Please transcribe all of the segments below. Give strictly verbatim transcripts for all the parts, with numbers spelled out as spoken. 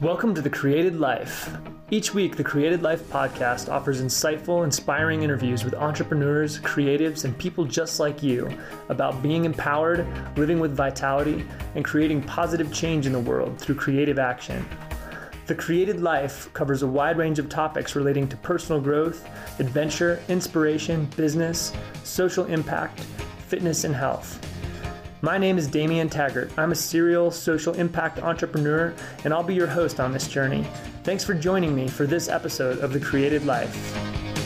Welcome to The Created Life. Each week, The Created Life podcast offers insightful, inspiring interviews with entrepreneurs, creatives, and people just like you about being empowered, living with vitality, and creating positive change in the world through creative action. The Created Life covers a wide range of topics relating to personal growth, adventure, inspiration, business, social impact, fitness, and health. My name is Damian Taggart. I'm a serial social impact entrepreneur, and I'll be your host on this journey. Thanks for joining me for this episode of The Created Life.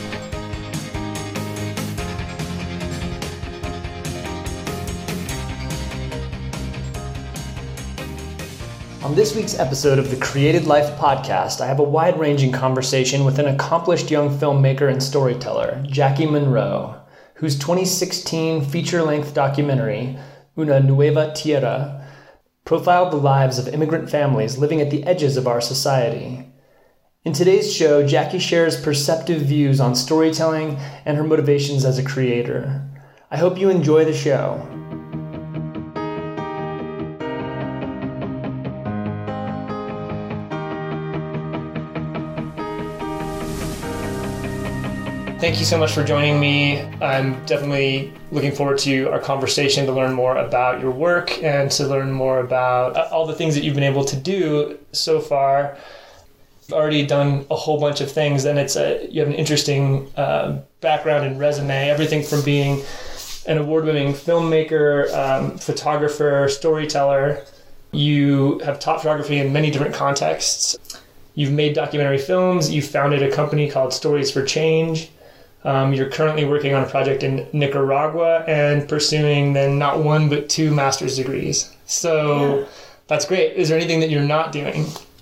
On this week's episode of the Created Life podcast, I have a wide-ranging conversation with an accomplished young filmmaker and storyteller, Jackie Monroe, whose twenty sixteen feature-length documentary, Una Nueva Tierra, profiled the lives of immigrant families living at the edges of our society. In today's show, Jackie shares perceptive views on storytelling and her motivations as a creator. I hope you enjoy the show. Thank you so much for joining me. I'm definitely looking forward to our conversation to learn more about your work and to learn more about all the things that you've been able to do so far. You've already done a whole bunch of things, and it's a, you have an interesting uh, background and resume, everything from being an award-winning filmmaker, um, photographer, storyteller. You have taught photography in many different contexts. You've made documentary films. You've founded a company called Stories for Change. Um, you're currently working on a project in Nicaragua and pursuing then not one but two master's degrees. So yeah. That's great. Is there anything that you're not doing?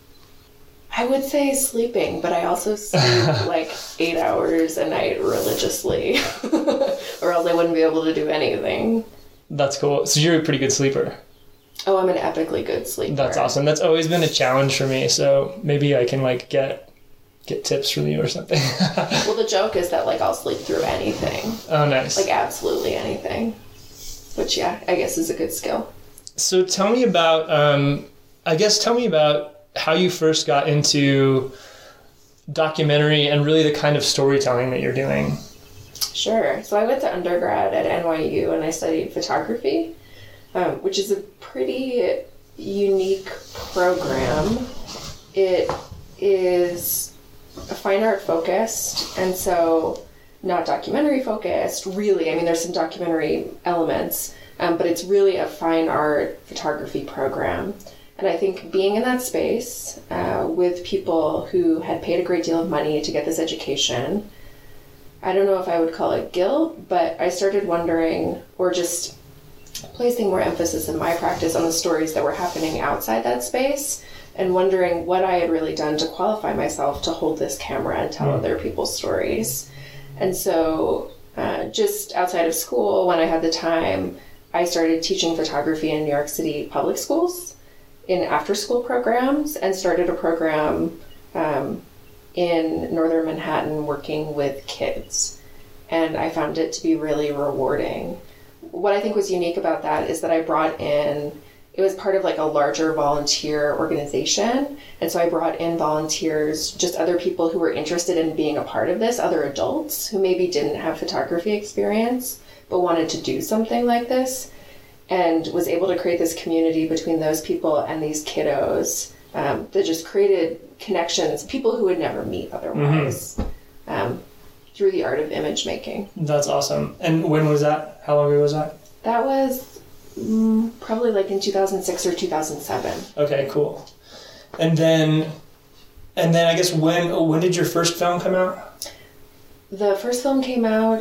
I would say sleeping, but I also sleep like eight hours a night religiously, or else I wouldn't be able to do anything. That's cool. So you're a pretty good sleeper. Oh, I'm an epically good sleeper. That's awesome. That's always been a challenge for me. So maybe I can like get get tips from you or something. Well, the joke is that like I'll sleep through anything. Oh, nice. Like absolutely anything. Which, yeah, I guess is a good skill. So tell me about, um, I guess tell me about how you first got into documentary and really the kind of storytelling that you're doing. Sure. So I went to undergrad at N Y U and I studied photography, um, which is a pretty unique program. It is a fine art focused, and so not documentary focused, really. I mean, there's some documentary elements, um, but it's really a fine art photography program. And I think being in that space uh, with people who had paid a great deal of money to get this education, I don't know if I would call it guilt, but I started wondering, or just placing more emphasis in my practice on the stories that were happening outside that space, and wondering what I had really done to qualify myself to hold this camera and tell mm. other people's stories. And so uh, just outside of school, when I had the time, I started teaching photography in New York City public schools in after-school programs, and started a program um, in northern Manhattan working with kids. And I found it to be really rewarding. What I think was unique about that is that I brought in It was part of like a larger volunteer organization. And so I brought in volunteers, just other people who were interested in being a part of this, other adults who maybe didn't have photography experience, but wanted to do something like this, and was able to create this community between those people and these kiddos um, that just created connections, people who would never meet otherwise, mm-hmm. um, through the art of image making. That's awesome. And when was that? How long ago was that? That was... Mm, probably like in two thousand six or two thousand seven. Okay, cool. And then, and then I guess when when did your first film come out? The first film came out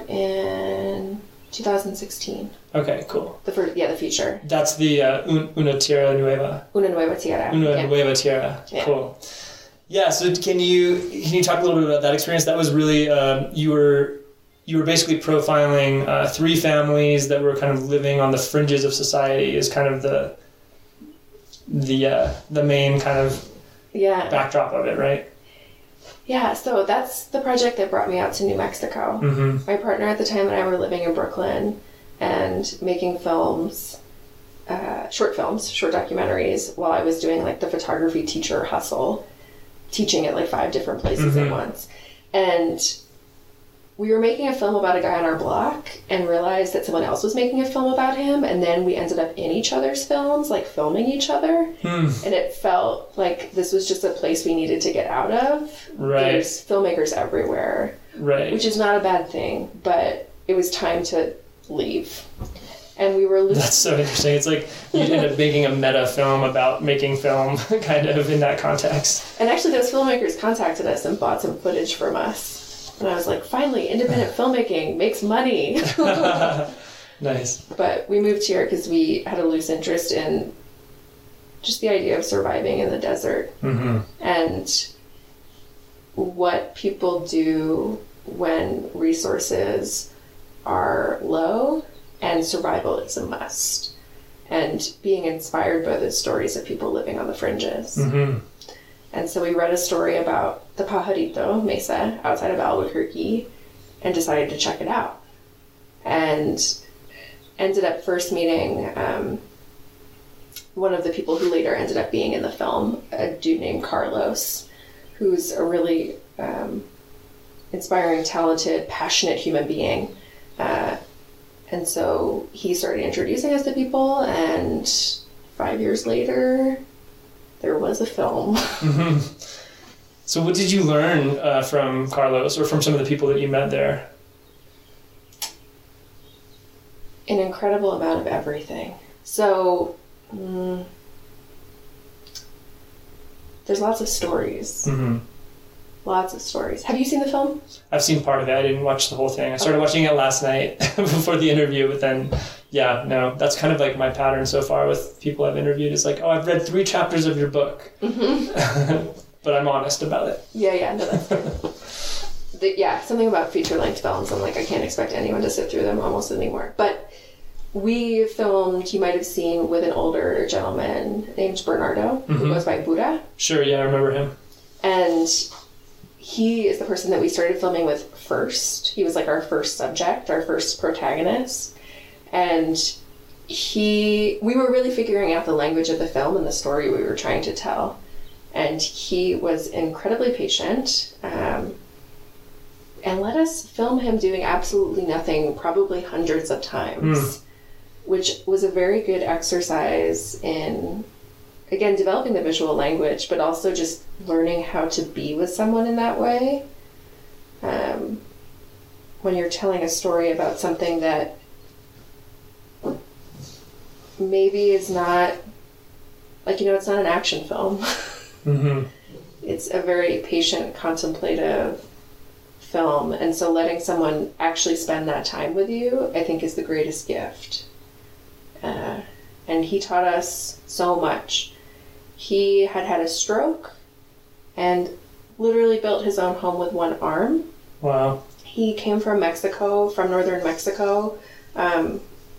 in two thousand sixteen. Okay, cool. The first, yeah, the feature. That's the uh, Una Tierra Nueva. Una Nueva Tierra. Una yeah. Nueva Tierra. Yeah. Cool. Yeah. So can you can you talk a little bit about that experience? That was really um, you were. You were basically profiling uh, three families that were kind of living on the fringes of society as kind of the the uh, the main kind of yeah. backdrop of it, right? Yeah, so that's the project that brought me out to New Mexico. Mm-hmm. My partner at the time and I were living in Brooklyn and making films uh, short films, short documentaries, while I was doing like the photography teacher hustle, teaching at like five different places Mm-hmm. at once. And we were making a film about a guy on our block and realized that someone else was making a film about him. And then we ended up in each other's films, like filming each other. Hmm. And it felt like this was just a place we needed to get out of. Right. There's filmmakers everywhere, Right. which is not a bad thing, but it was time to leave. And we were losing. That's so interesting. It's like you end up making a meta film about making film, kind of in that context. And actually, those filmmakers contacted us and bought some footage from us. And I was like, finally, independent filmmaking makes money. Nice. But we moved here because we had a loose interest in just the idea of surviving in the desert Mm-hmm. and what people do when resources are low and survival is a must. And being inspired by the stories of people living on the fringes. Mm-hmm. And so we read a story about the Pajarito Mesa outside of Albuquerque and decided to check it out. And ended up first meeting um, one of the people who later ended up being in the film, a dude named Carlos, who's a really um, inspiring, talented, passionate human being. Uh, and so he started introducing us to people, and five years later, there was a film. Mm-hmm. So what did you learn uh, from Carlos or from some of the people that you met there? An incredible amount of everything. So, mm, there's lots of stories. Mm-hmm. Lots of stories. Have you seen the film? I've seen part of it. I didn't watch the whole thing. I started watching it last night before the interview, but then, yeah, no, that's kind of like my pattern so far with people I've interviewed. Is like, oh, I've read three chapters of your book, Mm-hmm. but I'm honest about it. Yeah, yeah, no, that's fair. the, yeah, something about feature-length films. I'm like, I can't expect anyone to sit through them almost anymore. But we filmed, you might have seen, with an older gentleman named Bernardo, Mm-hmm. who goes by Buddha. Sure, yeah, I remember him. And he is the person that we started filming with first. He was like our first subject, our first protagonist. And he, we were really figuring out the language of the film and the story we were trying to tell. And he was incredibly patient, um, and let us film him doing absolutely nothing, probably hundreds of times, Mm. which was a very good exercise in, again, developing the visual language, but also just learning how to be with someone in that way. Um, when you're telling a story about something that maybe is not, like, you know, it's not an action film. Mm-hmm. It's a very patient, contemplative film. And so letting someone actually spend that time with you, I think, is the greatest gift. Uh, and he taught us so much. He had had a stroke and literally built his own home with one arm. Wow. He came from Mexico, from northern Mexico, um,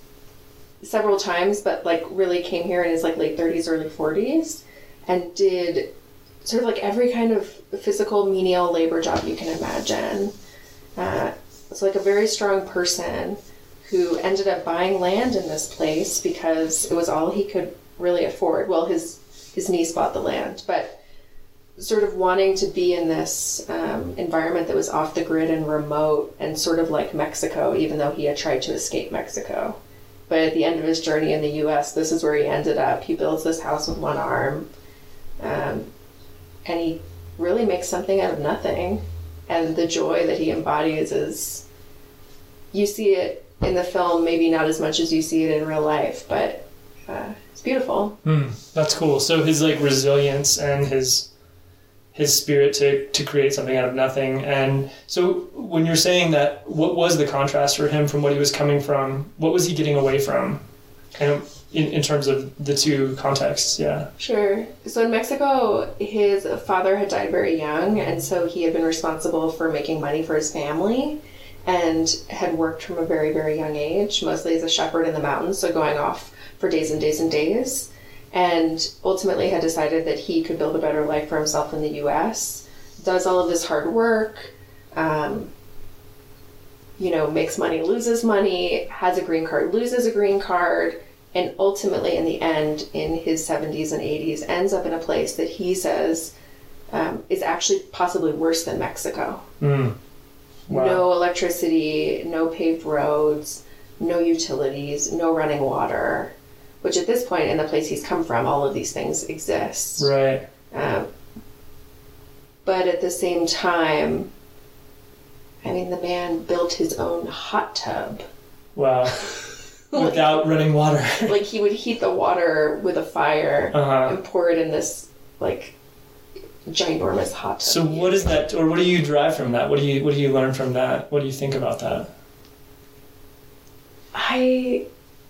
several times, but like really came here in his like late thirties, early forties, and did sort of like every kind of physical menial labor job you can imagine. Uh, it's like a very strong person who ended up buying land in this place because it was all he could really afford. Well, his his niece bought the land, but sort of wanting to be in this um, environment that was off the grid and remote and sort of like Mexico, even though he had tried to escape Mexico. But at the end of his journey in the U S, this is where he ended up. He builds this house with one arm, um, and he really makes something out of nothing. And the joy that he embodies is, you see it in the film, maybe not as much as you see it in real life, but uh, it's beautiful. Mm, that's cool. So his like resilience and his his spirit to, to create something out of nothing. And so when you're saying that, what was the contrast for him from what he was coming from? What was he getting away from? And in, in terms of the two contexts, yeah. Sure. So in Mexico, his father had died very young, and so he had been responsible for making money for his family and had worked from a very, very young age, mostly as a shepherd in the mountains, so going off for days and days and days. And ultimately had decided that he could build a better life for himself in the U S, does all of this hard work, um, you know, makes money, loses money, has a green card, loses a green card, and ultimately in the end, in his seventies and eighties, ends up in a place that he says um, is actually possibly worse than Mexico. Mm. Wow. No electricity, no paved roads, no utilities, no running water, which at this point in the place he's come from, all of these things exist. Right. Um, but at the same time, I mean, the man built his own hot tub. Wow. Without running water. Like, he would heat the water with a fire uh-huh. and pour it in this, like, ginormous hot tub. So what is that, or what do you derive from that? What do you what do you learn from that? What do you think about that? I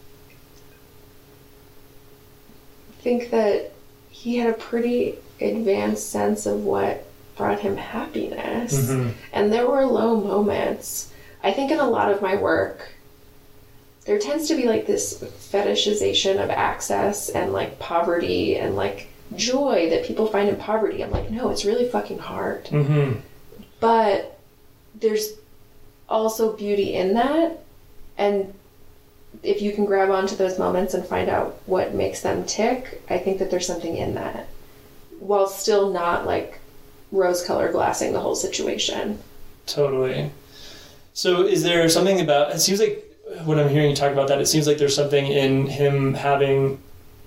think that he had a pretty advanced sense of what brought him happiness. Mm-hmm. And there were low moments. I think in a lot of my work, there tends to be like this fetishization of access and like poverty and like joy that people find in poverty. I'm like, no, it's really fucking hard. Mm-hmm. But there's also beauty in that. And if you can grab onto those moments and find out what makes them tick, I think that there's something in that. While still not like rose-colored glassing the whole situation. Totally. So is there something about, it seems like when I'm hearing you talk about that, it seems like there's something in him having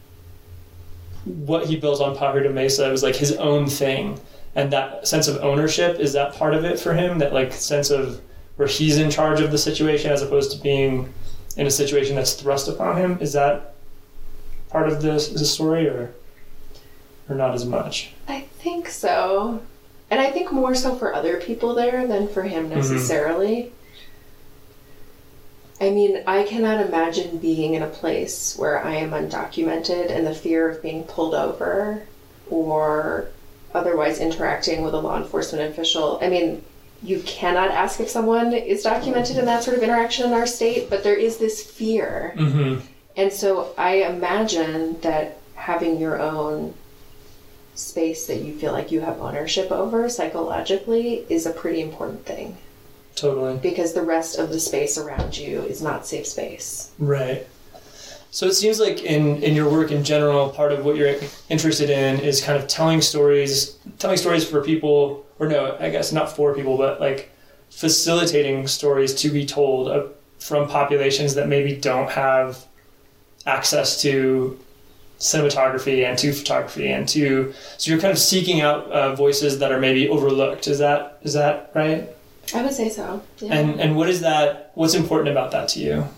what he built on Pajarito Mesa was like his own thing. And that sense of ownership, is that part of it for him? That like sense of where he's in charge of the situation as opposed to being in a situation that's thrust upon him? Is that part of this, this story or or not as much? I think so. And I think more so for other people there than for him necessarily. Mm-hmm. I mean, I cannot imagine being in a place where I am undocumented and the fear of being pulled over or otherwise interacting with a law enforcement official. I mean, you cannot ask if someone is documented in that sort of interaction in our state, but there is this fear. Mm-hmm. And so I imagine that having your own space that you feel like you have ownership over psychologically is a pretty important thing. Totally. Because the rest of the space around you is not safe space. Right. So it seems like in, in your work in general, part of what you're interested in is kind of telling stories, telling stories for people, or no, I guess not for people, but like facilitating stories to be told uh, from populations that maybe don't have access to cinematography and to photography and to, so you're kind of seeking out uh, voices that are maybe overlooked. Is that, is that right? I would say so. Yeah. And, and what is that, what's important about that to you?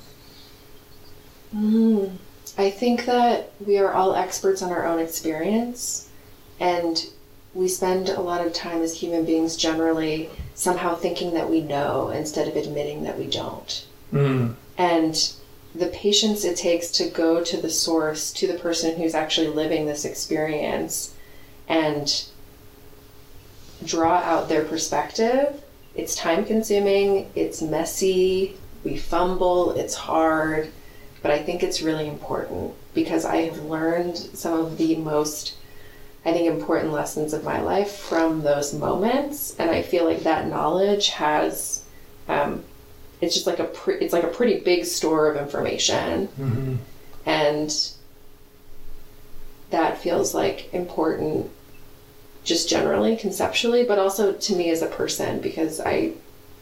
Mm, I think that we are all experts on our own experience, and we spend a lot of time as human beings generally somehow thinking that we know instead of admitting that we don't. Mm. And the patience it takes to go to the source, to the person who's actually living this experience and draw out their perspective, it's time consuming, it's messy, we fumble, it's hard, but I think it's really important because I have learned some of the most, I think, important lessons of my life from those moments, and I feel like that knowledge has, um, it's just like a, pre- it's like a pretty big store of information, mm-hmm. and that feels like important just generally, conceptually, but also to me as a person, because I,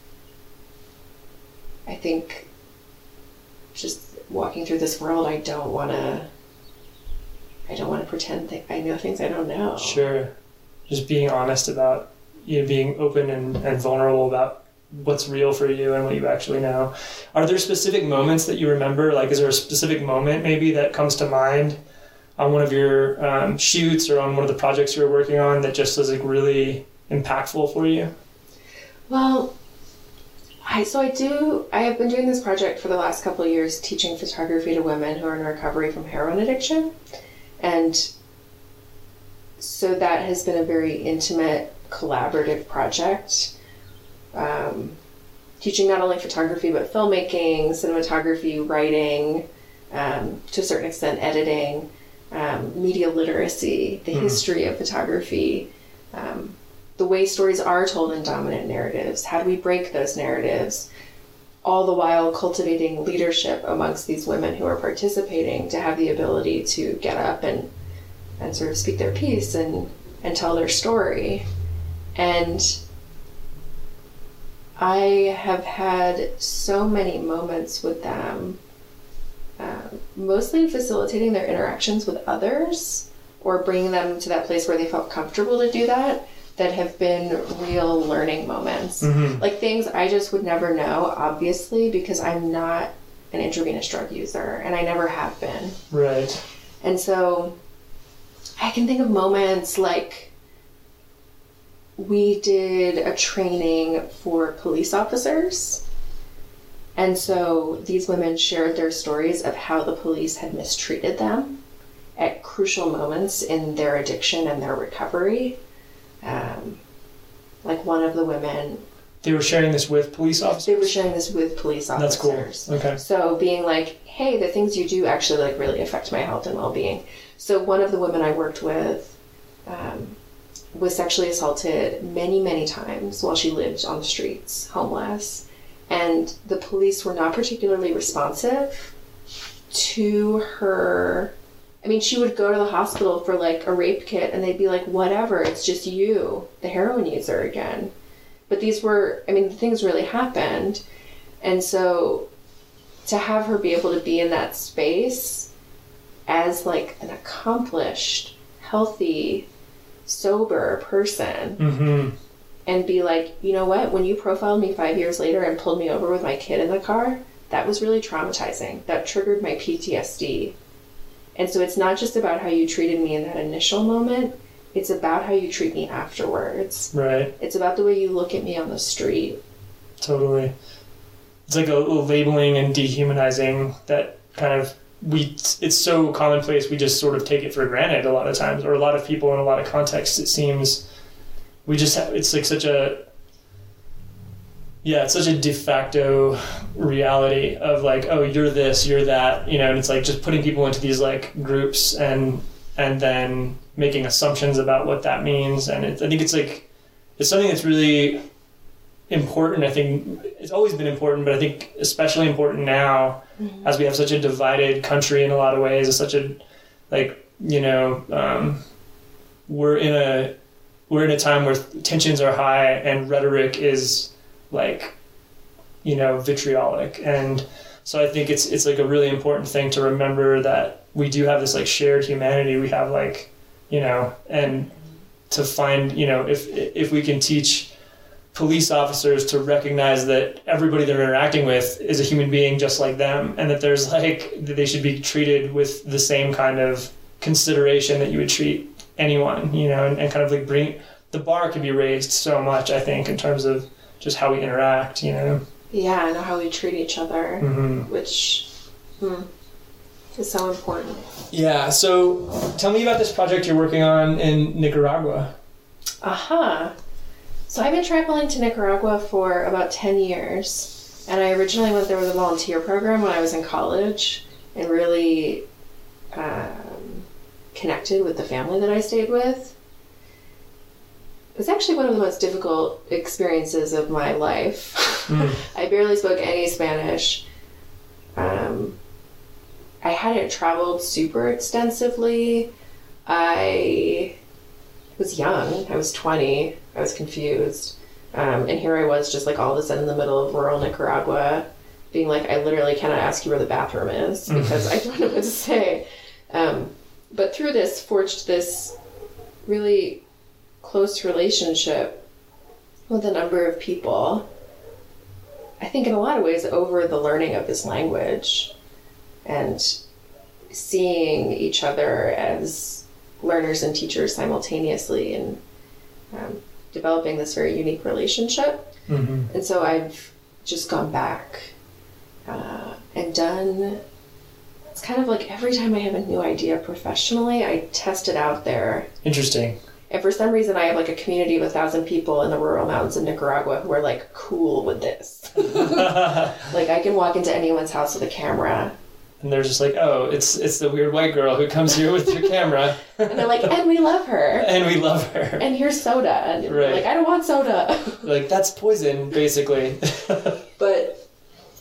I think just walking through this world, I don't want to, I don't want to pretend that I know things I don't know. Sure. Just being honest about, you know, being open and, and vulnerable about what's real for you and what you actually know. Are there specific moments that you remember? Like, is there a specific moment maybe that comes to mind on one of your um, shoots or on one of the projects you were working on that just was like really impactful for you? Well, I so I do, I have been doing this project for the last couple of years, teaching photography to women who are in recovery from heroin addiction. And so that has been a very intimate, collaborative project. Um, teaching not only photography, but filmmaking, cinematography, writing, um, to a certain extent, editing, um, media literacy, the mm. history of photography, um, the way stories are told in dominant narratives. How do we break those narratives? all the while cultivating leadership amongst these women who are participating to have the ability to get up and and sort of speak their piece and, and tell their story. And I have had so many moments with them, uh, mostly facilitating their interactions with others or bringing them to that place where they felt comfortable to do that, that have been real learning moments. Mm-hmm. Like things I just would never know, obviously, because I'm not an intravenous drug user and I never have been. Right. And so I can think of moments like we did a training for police officers. And so these women shared their stories of how the police had mistreated them at crucial moments in their addiction and their recovery. Um, like one of the women... They were sharing this with police officers? They were sharing this with police officers. That's cool. Okay. So being like, hey, the things you do actually like really affect my health and well-being. So one of the women I worked with um, was sexually assaulted many, many times while she lived on the streets, homeless. And the police were not particularly responsive to her. I mean, she would go to the hospital for like a rape kit and they'd be like, whatever, it's just you, the heroin user again. But these were, I mean, the things really happened. And so to have her be able to be in that space as like an accomplished, healthy, sober person, mm-hmm. and be like, you know what, when you profiled me five years later and pulled me over with my kid in the car, that was really traumatizing. That triggered my P T S D. And so it's not just about how you treated me in that initial moment, it's about how you treat me afterwards. Right. It's about the way you look at me on the street. Totally. It's like a, a labeling and dehumanizing that kind of, we it's so commonplace we just sort of take it for granted a lot of times, or a lot of people in a lot of contexts. It seems we just have, it's like such a yeah it's such a de facto reality of like, oh, you're this, you're that, you know, and it's like just putting people into these like groups and and then making assumptions about what that means. And it, I think it's like it's something that's really important. I think it's always been important, but I think especially important now, mm-hmm. as we have such a divided country in a lot of ways. It's such a, like, you know, um, we're in a we're in a time where tensions are high and rhetoric is like, you know, vitriolic. And so I think it's it's like a really important thing to remember that we do have this like shared humanity. We have like, you know, and to find, you know, if if we can teach police officers to recognize that everybody they're interacting with is a human being just like them, and that there's like, that they should be treated with the same kind of consideration that you would treat anyone, you know, and, and kind of like bring, the bar can be raised so much, I think, in terms of just how we interact, you know? Yeah, and how we treat each other, mm-hmm. which hmm, is so important. Yeah, so tell me about this project you're working on in Nicaragua. Aha. Uh-huh. So I've been traveling to Nicaragua for about ten years, and I originally went there with a volunteer program when I was in college and really um, connected with the family that I stayed with. It was actually one of the most difficult experiences of my life. Mm. I barely spoke any Spanish. Um, I hadn't traveled super extensively. I was young. I was twenty. I was confused. Um, and here I was just like all of a sudden in the middle of rural Nicaragua being like, I literally cannot ask you where the bathroom is because I don't know what to say. Um, but through this, forged this really close relationship with a number of people. I think in a lot of ways over the learning of this language and seeing each other as learners and teachers simultaneously, and um, developing this very unique relationship. Mm-hmm. And so I've just gone back uh, and done, it's kind of like every time I have a new idea professionally, I test it out there. Interesting. And for some reason I have like a community of a thousand people in the rural mountains of Nicaragua who are like cool with this. Like I can walk into anyone's house with a camera. And they're just like, oh, it's it's the weird white girl who comes here with your camera. And they're like, and we love her. And we love her. And here's soda. And right. Like, I don't want soda. Like, that's poison, basically. But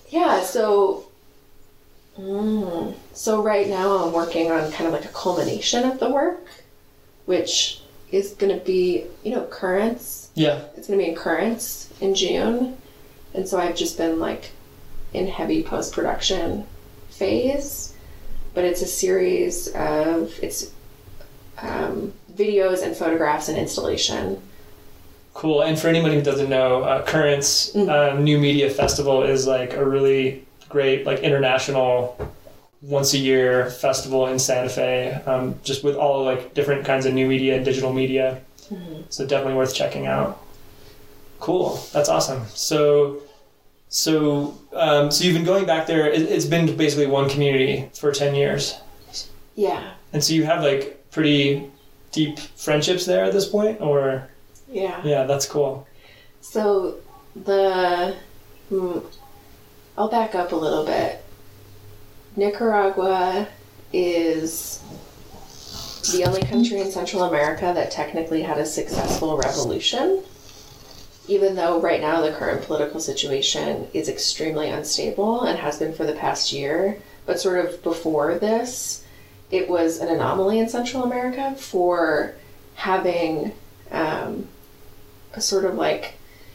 so mm, so right now I'm working on kind of like a culmination of the work, which is going to be, you know, Currents. Yeah. It's going to be in Currents in June. And so I've just been like in heavy post-production phase, but it's a series of, it's um, videos and photographs and installation. Cool. And for anyone who doesn't know, uh, Currents mm-hmm. uh, New Media Festival is like a really great, like international, once a year festival in Santa Fe, um, just with all like different kinds of new media and digital media. Mm-hmm. So definitely worth checking out. Cool. That's awesome. So, so, um, so you've been going back there. It, it's been basically one community for ten years. Yeah. And so you have like pretty deep friendships there at this point, or? Yeah. Yeah, that's cool. So the, hmm, I'll back up a little bit. Nicaragua is the only country in Central America that technically had a successful revolution, even though right now the current political situation is extremely unstable and has been for the past year. But sort of before this, it was an anomaly in Central America for having um, a sort of like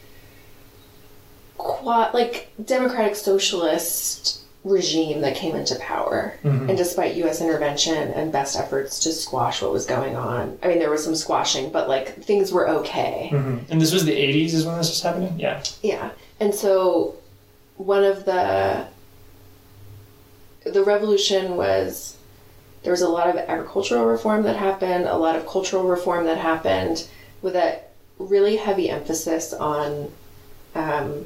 quad, like democratic socialist regime that came into power. Mm-hmm. And despite U S intervention and best efforts to squash what was going on, I mean, there was some squashing, but like things were okay. Mm-hmm. And this was the eighties is when this was happening? Yeah. Yeah. And so one of the, the revolution was, there was a lot of agricultural reform that happened, a lot of cultural reform that happened, with a really heavy emphasis on um,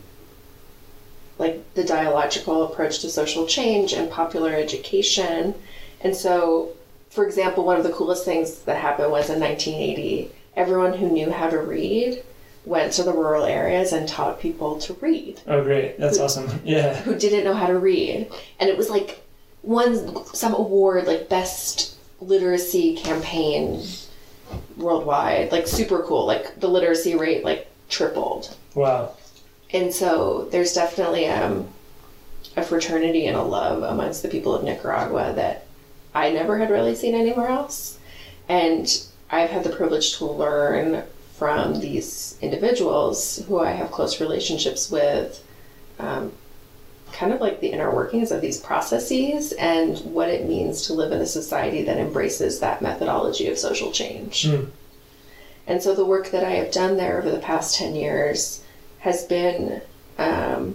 like the dialogical approach to social change and popular education. And so, for example, one of the coolest things that happened was in nineteen eighty, everyone who knew how to read went to the rural areas and taught people to read. Oh, great. That's who, awesome. Yeah. Who didn't know how to read. And it was like won some award, like best literacy campaign worldwide. Like super cool. Like the literacy rate like tripled. Wow. And so there's definitely um, a fraternity and a love amongst the people of Nicaragua that I never had really seen anywhere else. And I've had the privilege to learn from these individuals who I have close relationships with, um, kind of like the inner workings of these processes and what it means to live in a society that embraces that methodology of social change. Mm. And so the work that I have done there over the past ten years has been um,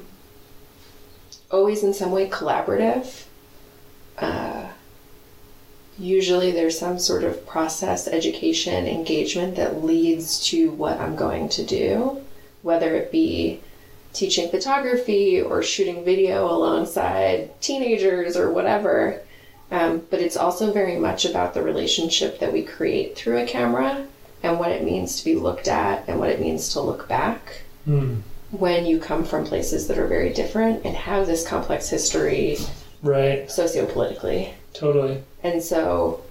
always in some way collaborative. Uh, usually there's some sort of process, education, engagement that leads to what I'm going to do, whether it be teaching photography or shooting video alongside teenagers or whatever. Um, but it's also very much about the relationship that we create through a camera and what it means to be looked at and what it means to look back. Mm. When you come from places that are very different and have this complex history, right, sociopolitically. Totally. And so,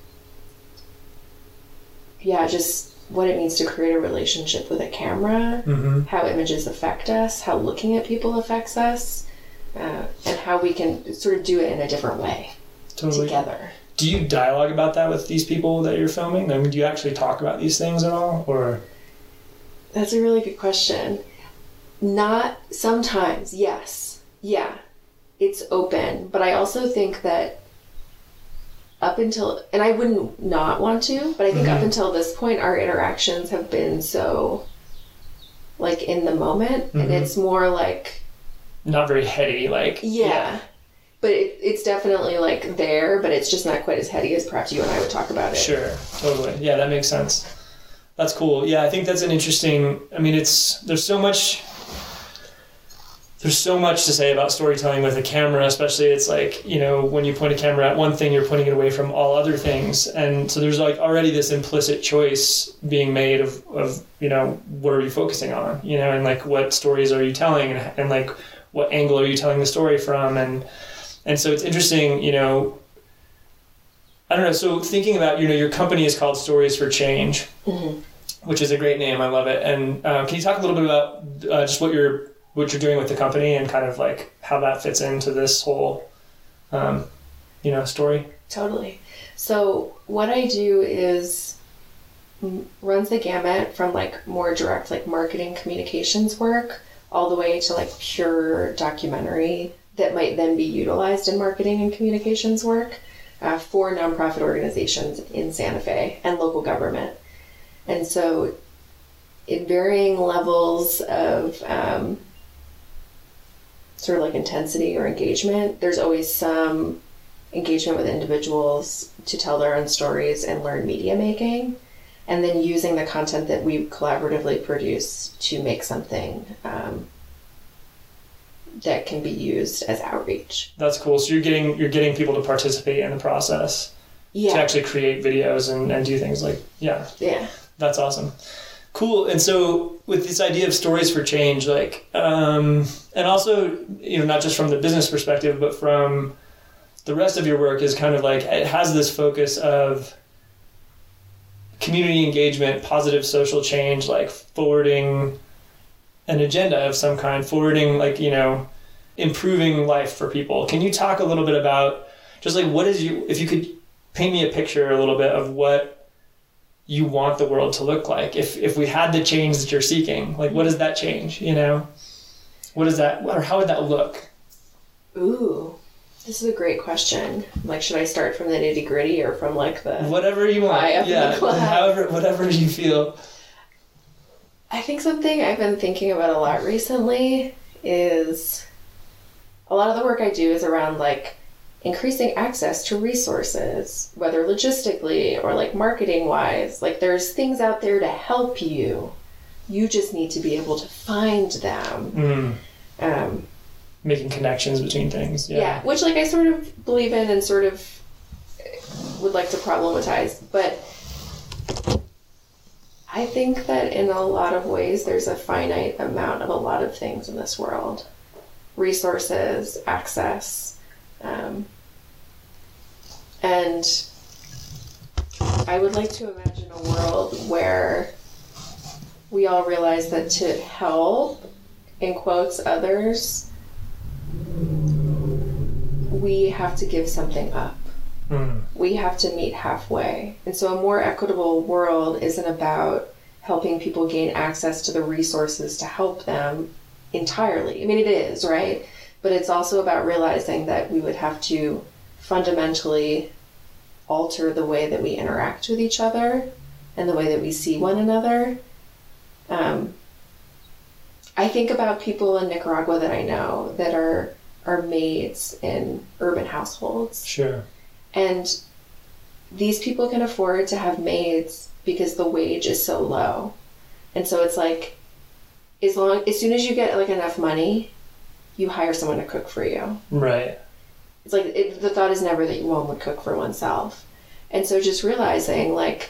yeah, just what it means to create a relationship with a camera, mm-hmm. how images affect us, how looking at people affects us, uh, and how we can sort of do it in a different way totally. Together. Do you dialogue about that with these people that you're filming? I mean, do you actually talk about these things at all, or? That's a really good question. Not sometimes, yes. Yeah. It's open. But I also think that up until, and I wouldn't not want to, but I think mm-hmm. up until this point, our interactions have been so, like, in the moment. Mm-hmm. And it's more like... Not very heady, like... Yeah. yeah. But it, it's definitely, like, there, but it's just not quite as heady as perhaps you and I would talk about it. Sure. Totally. Yeah, that makes sense. That's cool. Yeah, I think that's an interesting... I mean, it's... There's so much... There's so much to say about storytelling with a camera, especially it's like, you know, when you point a camera at one thing, you're pointing it away from all other things. And so there's like already this implicit choice being made of, of you know, what are you focusing on, you know, and like what stories are you telling and, and like what angle are you telling the story from? And and so it's interesting, you know, I don't know. So thinking about, you know, your company is called Stories for Change, mm-hmm. which is a great name. I love it. And uh, can you talk a little bit about uh, just what your what you're doing with the company and kind of like how that fits into this whole, um, you know, story? Totally. So what I do is runs the gamut from like more direct like marketing communications work all the way to like pure documentary that might then be utilized in marketing and communications work uh, for nonprofit organizations in Santa Fe and local government. And so in varying levels of um, sort of like intensity or engagement, there's always some engagement with individuals to tell their own stories and learn media making, and then using the content that we collaboratively produce to make something um, that can be used as outreach. That's cool. So you're getting you're getting people to participate in the process, yeah, to actually create videos and, and do things like, yeah. Yeah. That's awesome. Cool. And so with this idea of stories for change, like, um, and also, you know, not just from the business perspective, but from the rest of your work is kind of like, it has this focus of community engagement, positive social change, like forwarding an agenda of some kind, forwarding like, you know, improving life for people. Can you talk a little bit about just like, what is you, if you could paint me a picture a little bit of what you want the world to look like? If if we had the change that you're seeking, like what does that change, you know? What is that, or how would that look? Ooh, this is a great question. Like, should I start from the nitty gritty or from like the... Whatever you want. Yeah, however, whatever you feel. I think something I've been thinking about a lot recently is a lot of the work I do is around like increasing access to resources, whether logistically or like marketing wise. Like there's things out there to help you. You just need to be able to find them. Mm. Um, Making connections between things. Yeah. yeah, which like I sort of believe in and sort of would like to problematize. But I think that in a lot of ways there's a finite amount of a lot of things in this world. Resources, access, um, and I would like to imagine a world where we all realize that to help, in quotes, others, we have to give something up. Mm. We have to meet halfway. And so a more equitable world isn't about helping people gain access to the resources to help them entirely. I mean, it is, right? But it's also about realizing that we would have to fundamentally alter the way that we interact with each other and the way that we see one another. Um, I think about people in Nicaragua that I know that are are maids in urban households. Sure. And these people can afford to have maids because the wage is so low. And so it's like, as long as soon as you get like enough money, you hire someone to cook for you. Right. It's like it, the thought is never that one would cook for oneself. And so just realizing like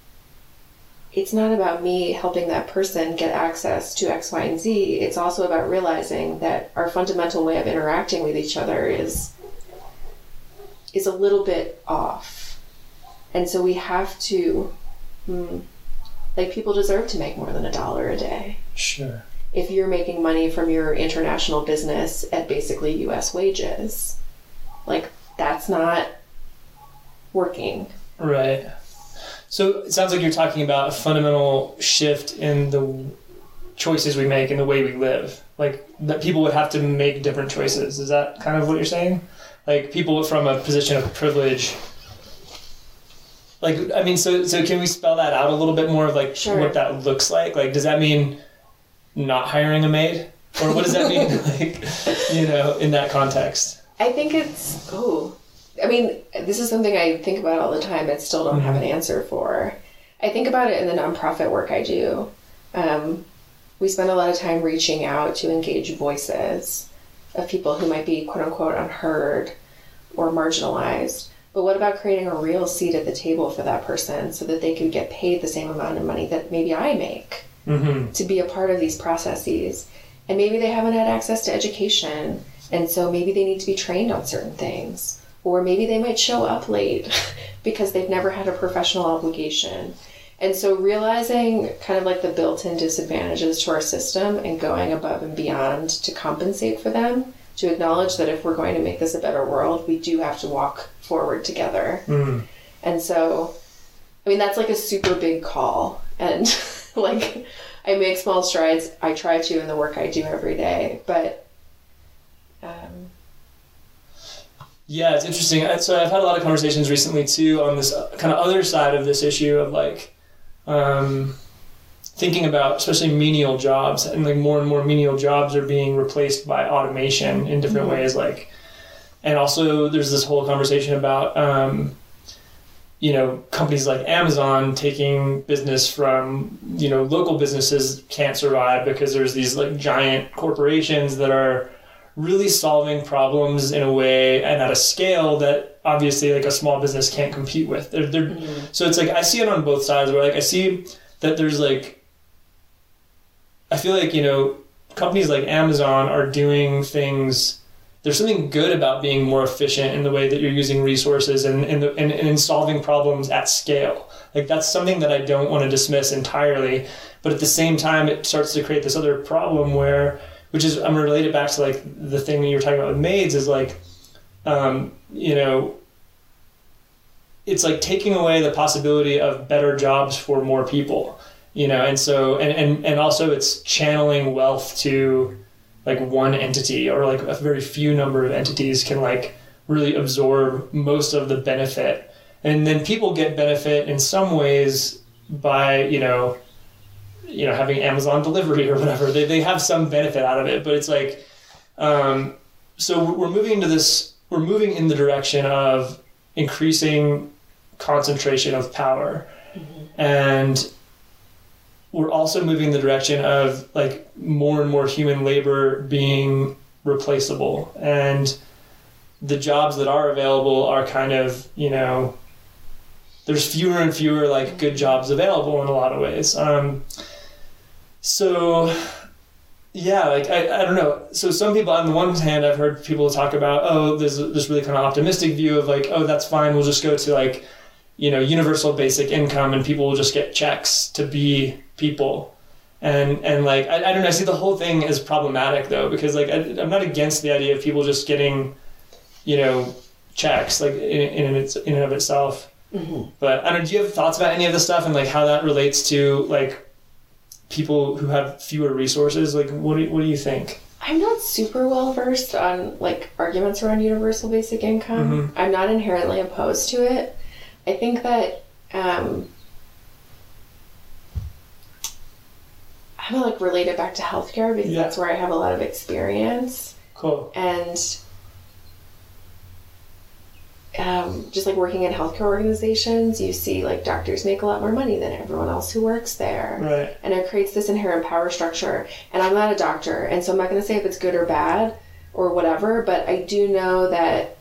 it's not about me helping that person get access to X, Y, and Z. It's also about realizing that our fundamental way of interacting with each other is is a little bit off. And so we have to, hmm, like people deserve to make more than a dollar a day. Sure. If you're making money from your international business at basically U S wages, like that's not working. Right. So it sounds like you're talking about a fundamental shift in the choices we make and the way we live. Like that people would have to make different choices. Is that kind of what you're saying? Like people from a position of privilege. Like, I mean, so so can we spell that out a little bit more of like Sure. what that looks like? Like, does that mean not hiring a maid? Or what does that mean, like, you know, in that context? I think it's, oh, I mean, this is something I think about all the time and still don't have an answer for. I think about it in the nonprofit work I do. Um, we spend a lot of time reaching out to engage voices of people who might be quote unquote unheard or marginalized. But what about creating a real seat at the table for that person so that they could get paid the same amount of money that maybe I make Mm-hmm. to be a part of these processes? And maybe they haven't had access to education, and so maybe they need to be trained on certain things. Or maybe they might show up late because they've never had a professional obligation. And so realizing kind of like the built-in disadvantages to our system and going above and beyond to compensate for them, to acknowledge that if we're going to make this a better world, we do have to walk forward together. Mm. And so, I mean, that's like a super big call. And like, I make small strides. I try to in the work I do every day. But, um, yeah, it's interesting. So I've had a lot of conversations recently too on this kind of other side of this issue of like, um, thinking about especially menial jobs, and like more and more menial jobs are being replaced by automation in different mm-hmm. ways. Like, and also there's this whole conversation about, um, you know, companies like Amazon taking business from, you know, local businesses can't survive because there's these like giant corporations that are really solving problems in a way and at a scale that obviously like a small business can't compete with. They're, they're, mm-hmm. So it's like, I see it on both sides where like, I see that there's like, I feel like, you know, companies like Amazon are doing things, there's something good about being more efficient in the way that you're using resources and, and, the, and, and in solving problems at scale. Like that's something that I don't want to dismiss entirely, but at the same time, it starts to create this other problem where, which is, I'm going to relate it back to like the thing that you were talking about with maids is like, um, you know, it's like taking away the possibility of better jobs for more people, you know, and so, and, and, and also it's channeling wealth to like one entity or like a very few number of entities can like really absorb most of the benefit. And then people get benefit in some ways by, you know, you know, having Amazon delivery or whatever. They they have some benefit out of it, but it's like, um, so we're moving into this, we're moving in the direction of increasing concentration of power. Mm-hmm. And we're also moving in the direction of like more and more human labor being replaceable. And the jobs that are available are kind of, you know, there's fewer and fewer like good jobs available in a lot of ways. Um, so yeah, like I, I don't know. So some people on the one hand, I've heard people talk about, oh, there's this really kind of optimistic view of like, oh, that's fine. We'll just go to like, you know, universal basic income and people will just get checks to be people. And, and like, I, I don't know, I see the whole thing as problematic though, because like, I, I'm not against the idea of people just getting, you know, checks like in, in, its, in and of itself. Mm-hmm. But I don't know, do you have thoughts about any of this stuff and like how that relates to like people who have fewer resources? Like, what do you, what do you think? I'm not super well versed on like arguments around universal basic income. Mm-hmm. I'm not inherently opposed to it. I think that um, I'm gonna like relate it back to healthcare because yeah. that's where I have a lot of experience. Cool. And um, just like working in healthcare organizations, you see like doctors make a lot more money than everyone else who works there. Right. And it creates this inherent power structure. And I'm not a doctor, and so I'm not going to say if it's good or bad or whatever, but I do know that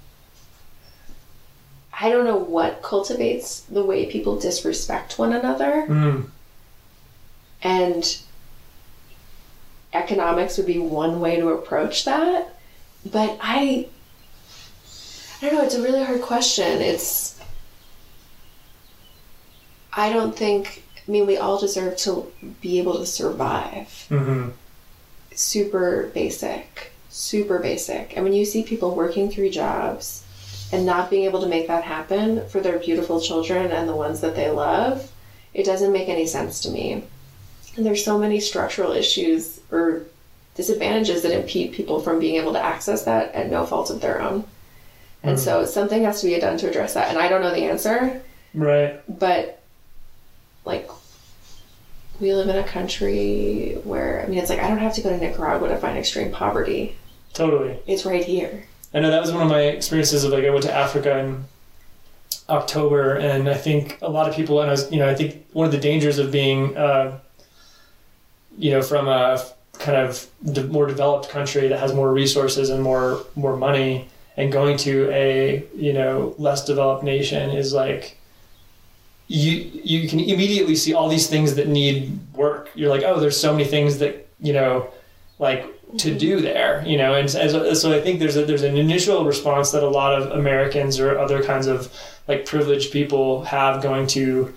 I don't know what cultivates the way people disrespect one another. Mm. And economics would be one way to approach that. But I... I don't know, it's a really hard question. It's, I don't think, I mean, we all deserve to be able to survive. Mm-hmm. Super basic, super basic. And when you see people working three jobs and not being able to make that happen for their beautiful children and the ones that they love, it doesn't make any sense to me. And there's so many structural issues or disadvantages that impede people from being able to access that at no fault of their own. And so something has to be done to address that. And I don't know the answer. Right. But, like, we live in a country where, I mean, it's like, I don't have to go to Nicaragua to find extreme poverty. Totally. It's right here. I know that was one of my experiences of, like, I went to Africa in October, and I think a lot of people, and I was, you know, I think one of the dangers of being, uh, you know, from a kind of de- more developed country that has more resources and more more money, and going to a, you know, less developed nation is like, you you can immediately see all these things that need work. You're like, oh, there's so many things that, you know, like to do there, you know, and, and so I think there's a, there's an initial response that a lot of Americans or other kinds of like privileged people have going to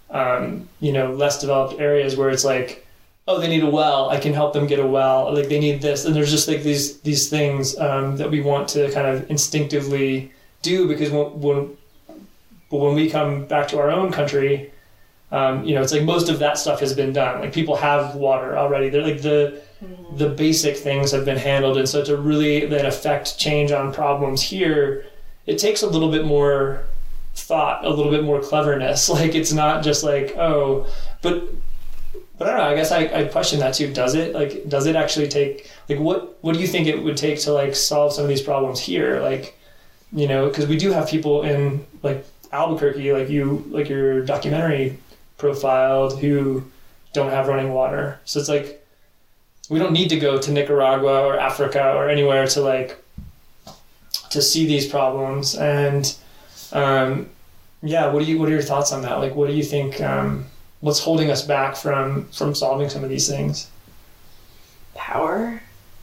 um, you know, less developed areas where it's like, oh, they need a well, I can help them get a well. Like they need this. And there's just like these, these things um, that we want to kind of instinctively do, because when, when, when we come back to our own country, um, you know, it's like most of that stuff has been done. Like people have water already. They're like the, mm-hmm. the basic things have been handled. And so to really then affect change on problems here, it takes a little bit more thought, a little bit more cleverness. Like it's not just like, oh, but, but I don't know, I guess I, I question that too. Does it like, does it actually take, like, what, what do you think it would take to like solve some of these problems here? Like, you know, cause we do have people in like Albuquerque, like you, like your documentary profiled, who don't have running water. So it's like, we don't need to go to Nicaragua or Africa or anywhere to like, to see these problems. And, um, yeah, what do you, what are your thoughts on that? Like, what do you think, um, what's holding us back from, from solving some of these things? Power.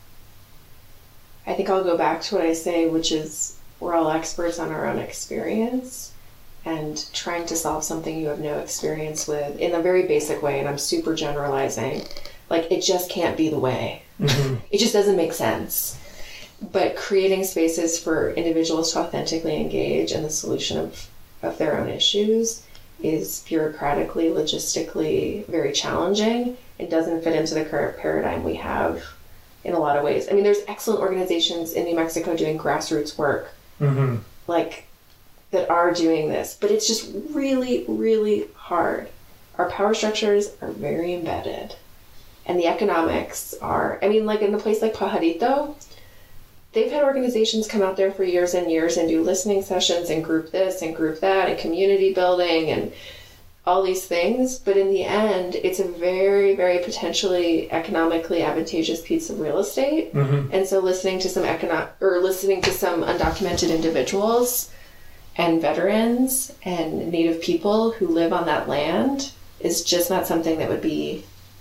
I think I'll go back to what I say, which is we're all experts on our own experience, and trying to solve something you have no experience with in a very basic way. And I'm super generalizing. Like, it just can't be the way. Mm-hmm. It just doesn't make sense. But creating spaces for individuals to authentically engage in the solution of, of their own issues is bureaucratically, logistically very challenging. It doesn't fit into the current paradigm we have in a lot of ways. I mean, there's excellent organizations in New Mexico doing grassroots work, mm-hmm. like, that are doing this, but it's just really, really hard. Our power structures are very embedded, and the economics are, I mean, like in a place like Pajarito, they've had organizations come out there for years and years and do listening sessions and group this and group that and community building and all these things. But in the end, it's a very, very potentially economically advantageous piece of real estate. Mm-hmm. And so listening to some econo- or listening to some undocumented individuals and veterans and Native people who live on that land is just not something that would be,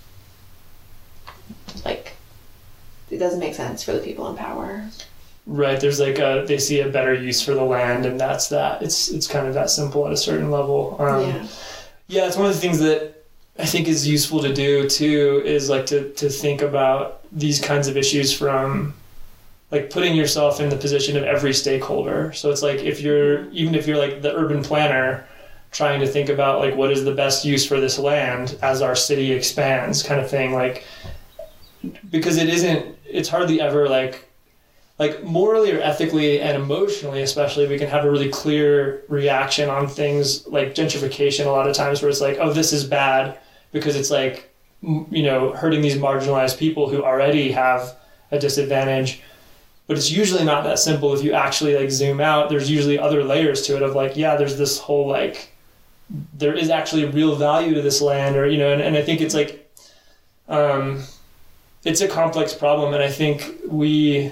like, it doesn't make sense for the people in power. Right. There's like a, they see a better use for the land, and that's that. It's it's kind of that simple at a certain level. Um, yeah. Yeah, it's one of the things that I think is useful to do too, is like to, to think about these kinds of issues from like putting yourself in the position of every stakeholder. So it's like if you're, even if you're like the urban planner trying to think about like what is the best use for this land as our city expands kind of thing, like, because it isn't, it's hardly ever like, like morally or ethically and emotionally especially, we can have a really clear reaction on things like gentrification a lot of times, where it's like, oh, this is bad because it's like, you know, hurting these marginalized people who already have a disadvantage. But it's usually not that simple. If you actually like zoom out, there's usually other layers to it of like, yeah, there's this whole like, there is actually real value to this land, or, you know, and, and I think it's like, um, it's a complex problem. And I think we,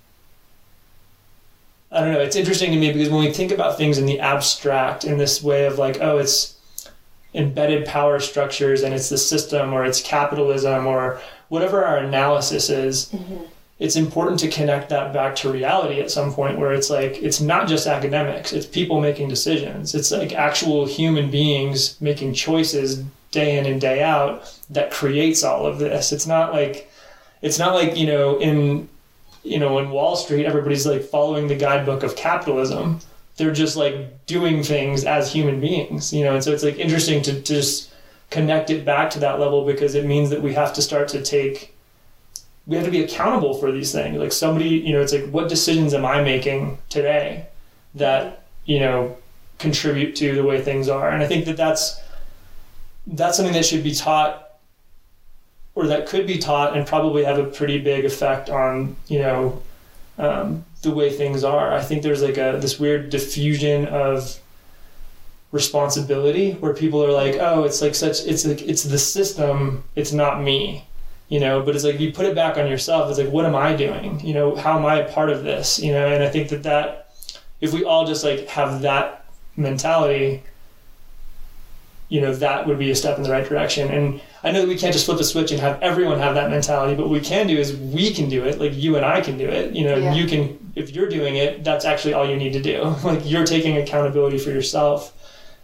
I don't know, it's interesting to me because when we think about things in the abstract in this way of like, oh, it's embedded power structures and it's the system or it's capitalism or whatever our analysis is, mm-hmm. it's important to connect that back to reality at some point, where it's like, it's not just academics, it's people making decisions. It's like actual human beings making choices day in and day out that creates all of this. It's not like, it's not like, you know, in, you know, in Wall Street, everybody's like following the guidebook of capitalism. They're just like doing things as human beings, you know? And so it's like interesting to, to just connect it back to that level, because it means that we have to start to take, we have to be accountable for these things. Like somebody, you know, it's like, what decisions am I making today that, you know, contribute to the way things are? And I think that that's, that's something that should be taught, or that could be taught and probably have a pretty big effect on, you know, um, the way things are. I think there's like a, this weird diffusion of responsibility where people are like, oh, it's like such, it's like, it's the system, it's not me. You know, but it's like, you put it back on yourself. It's like, what am I doing? You know, how am I a part of this? You know, and I think that that, if we all just like have that mentality, you know, that would be a step in the right direction. And I know that we can't just flip a switch and have everyone have that mentality, but what we can do is we can do it. Like you and I can do it. You know, yeah. You can, if you're doing it, that's actually all you need to do. Like you're taking accountability for yourself.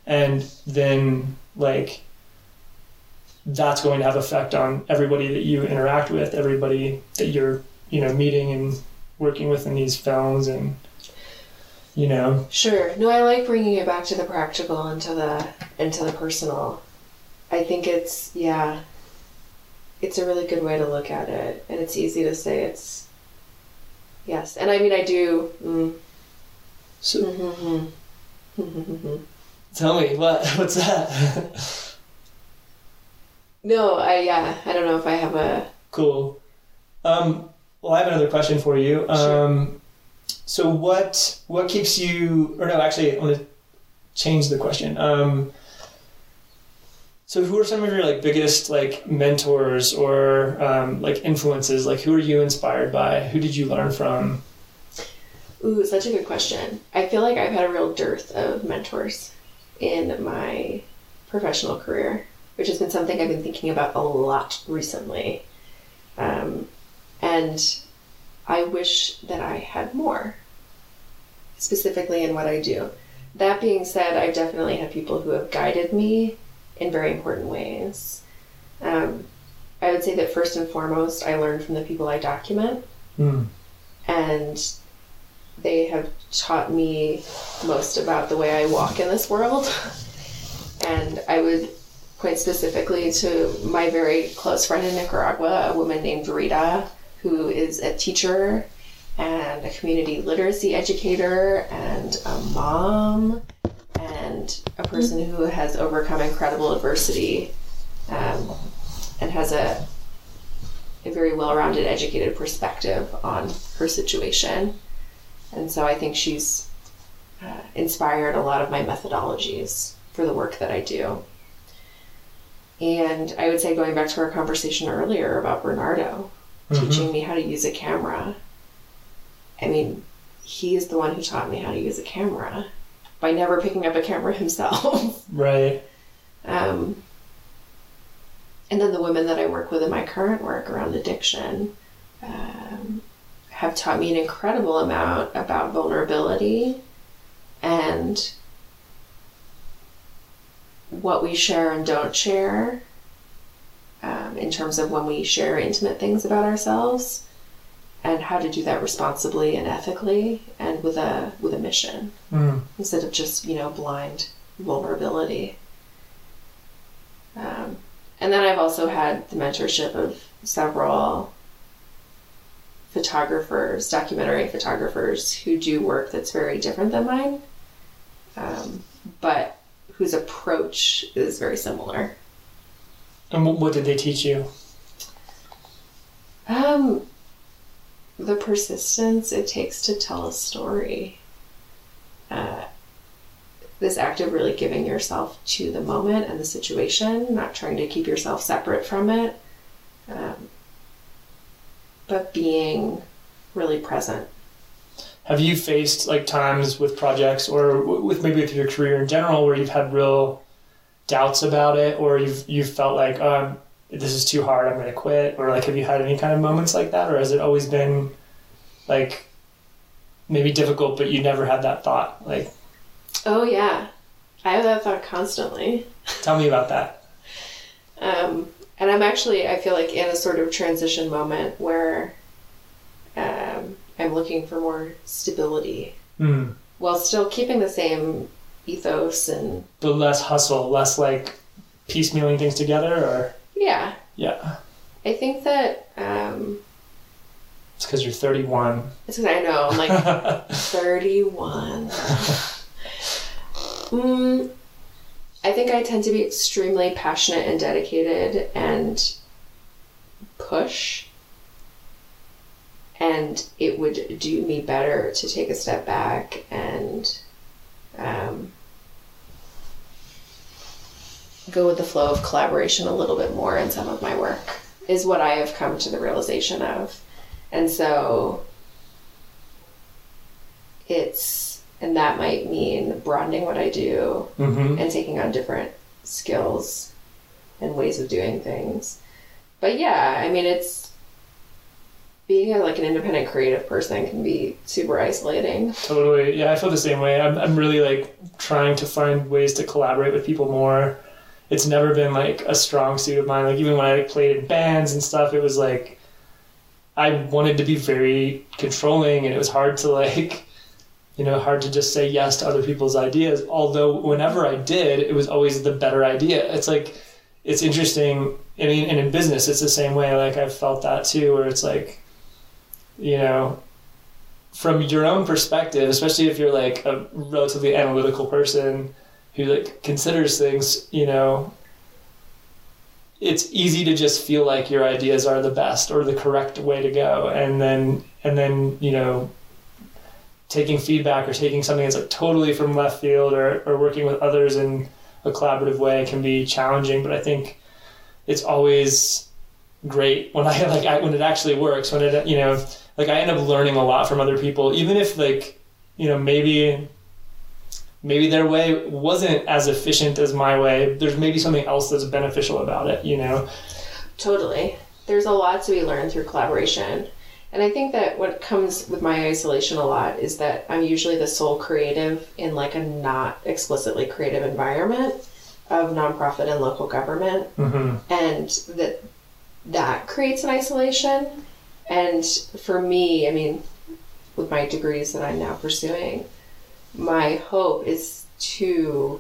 And then like that's going to have effect on everybody that you interact with, everybody that you're, you know, meeting and working with in these films, and you know. Sure. No, I like bringing it back to the practical and to the and to the personal. I think it's yeah. It's a really good way to look at it, and it's easy to say it's yes. And I mean, I do. Mm. So, Mm-hmm. tell me what what's that? No, I yeah, I don't know if I have a Cool. Um, well, I have another question for you. Sure. Um, so what what keeps you? Or no, actually, I want to change the question. Um, so who are some of your like biggest like mentors or um, like influences? Like who are you inspired by? Who did you learn from? Ooh, such a good question. I feel like I've had a real dearth of mentors in my professional career, which has been something I've been thinking about a lot recently. Um, and I wish that I had more, specifically in what I do. That being said, I've definitely had people who have guided me in very important ways. Um, I would say that first and foremost, I learned from the people I document. Mm. And they have taught me most about the way I walk in this world. And I would point specifically to my very close friend in Nicaragua, a woman named Rita, who is a teacher and a community literacy educator and a mom and a person who has overcome incredible adversity um, and has a, a very well-rounded, educated perspective on her situation. And so I think she's uh, inspired a lot of my methodologies for the work that I do. And I would say, going back to our conversation earlier about Bernardo, mm-hmm. teaching me how to use a camera. I mean, he is the one who taught me how to use a camera by never picking up a camera himself. Right. Um, and then the women that I work with in my current work around addiction um, have taught me an incredible amount about vulnerability and what we share and don't share um, in terms of when we share intimate things about ourselves, and how to do that responsibly and ethically and with a with a mission mm. instead of just, you know, blind vulnerability. Um, and then I've also had the mentorship of several photographers, documentary photographers, who do work that's very different than mine, um, but whose approach is very similar. And what did they teach you? Um, the persistence it takes to tell a story. Uh, this act of really giving yourself to the moment and the situation, not trying to keep yourself separate from it, um, but being really present. Have you faced like times with projects or w- with maybe with your career in general where you've had real doubts about it, or you've you've felt like, oh, this is too hard, I'm going to quit? Or like, have you had any kind of moments like that? Or has it always been like maybe difficult, but you never had that thought? Like, oh yeah, I have that thought constantly. Tell me about that. Um, and I'm actually, I feel like in a sort of transition moment where um, I'm looking for more stability mm. while still keeping the same ethos and... But less hustle, less like piecemealing things together, or... Yeah. Yeah. I think that... Um, it's because you're thirty-one. It's because I know, I'm like thirty-one. mm, I think I tend to be extremely passionate and dedicated and push. And it would do me better to take a step back and um, go with the flow of collaboration a little bit more in some of my work, is what I have come to the realization of. And so it's, and that might mean broadening what I do mm-hmm. and taking on different skills and ways of doing things. But yeah, I mean, it's, being a, like an independent creative person can be super isolating. Totally. Yeah, I feel the same way. I'm, I'm really like trying to find ways to collaborate with people more. It's never been like a strong suit of mine. Like even when I like, played in bands and stuff, it was like I wanted to be very controlling, and it was hard to like, you know, hard to just say yes to other people's ideas. Although whenever I did, it was always the better idea. It's like, it's interesting. I mean, and in business, it's the same way. Like I've felt that too, where it's like, you know, from your own perspective, especially if you're like a relatively analytical person who like considers things, you know, it's easy to just feel like your ideas are the best or the correct way to go. And then, and then, you know, taking feedback or taking something that's like totally from left field or, or working with others in a collaborative way can be challenging. But I think it's always great when I like, I, when it actually works, when it, you know, like I end up learning a lot from other people, even if like, you know, maybe, maybe their way wasn't as efficient as my way. There's maybe something else that's beneficial about it, you know? Totally. There's a lot to be learned through collaboration. And I think that what comes with my isolation a lot is that I'm usually the sole creative in like a not explicitly creative environment of nonprofit and local government. Mm-hmm. And that that creates an isolation. And for me, I mean, with my degrees that I'm now pursuing, my hope is to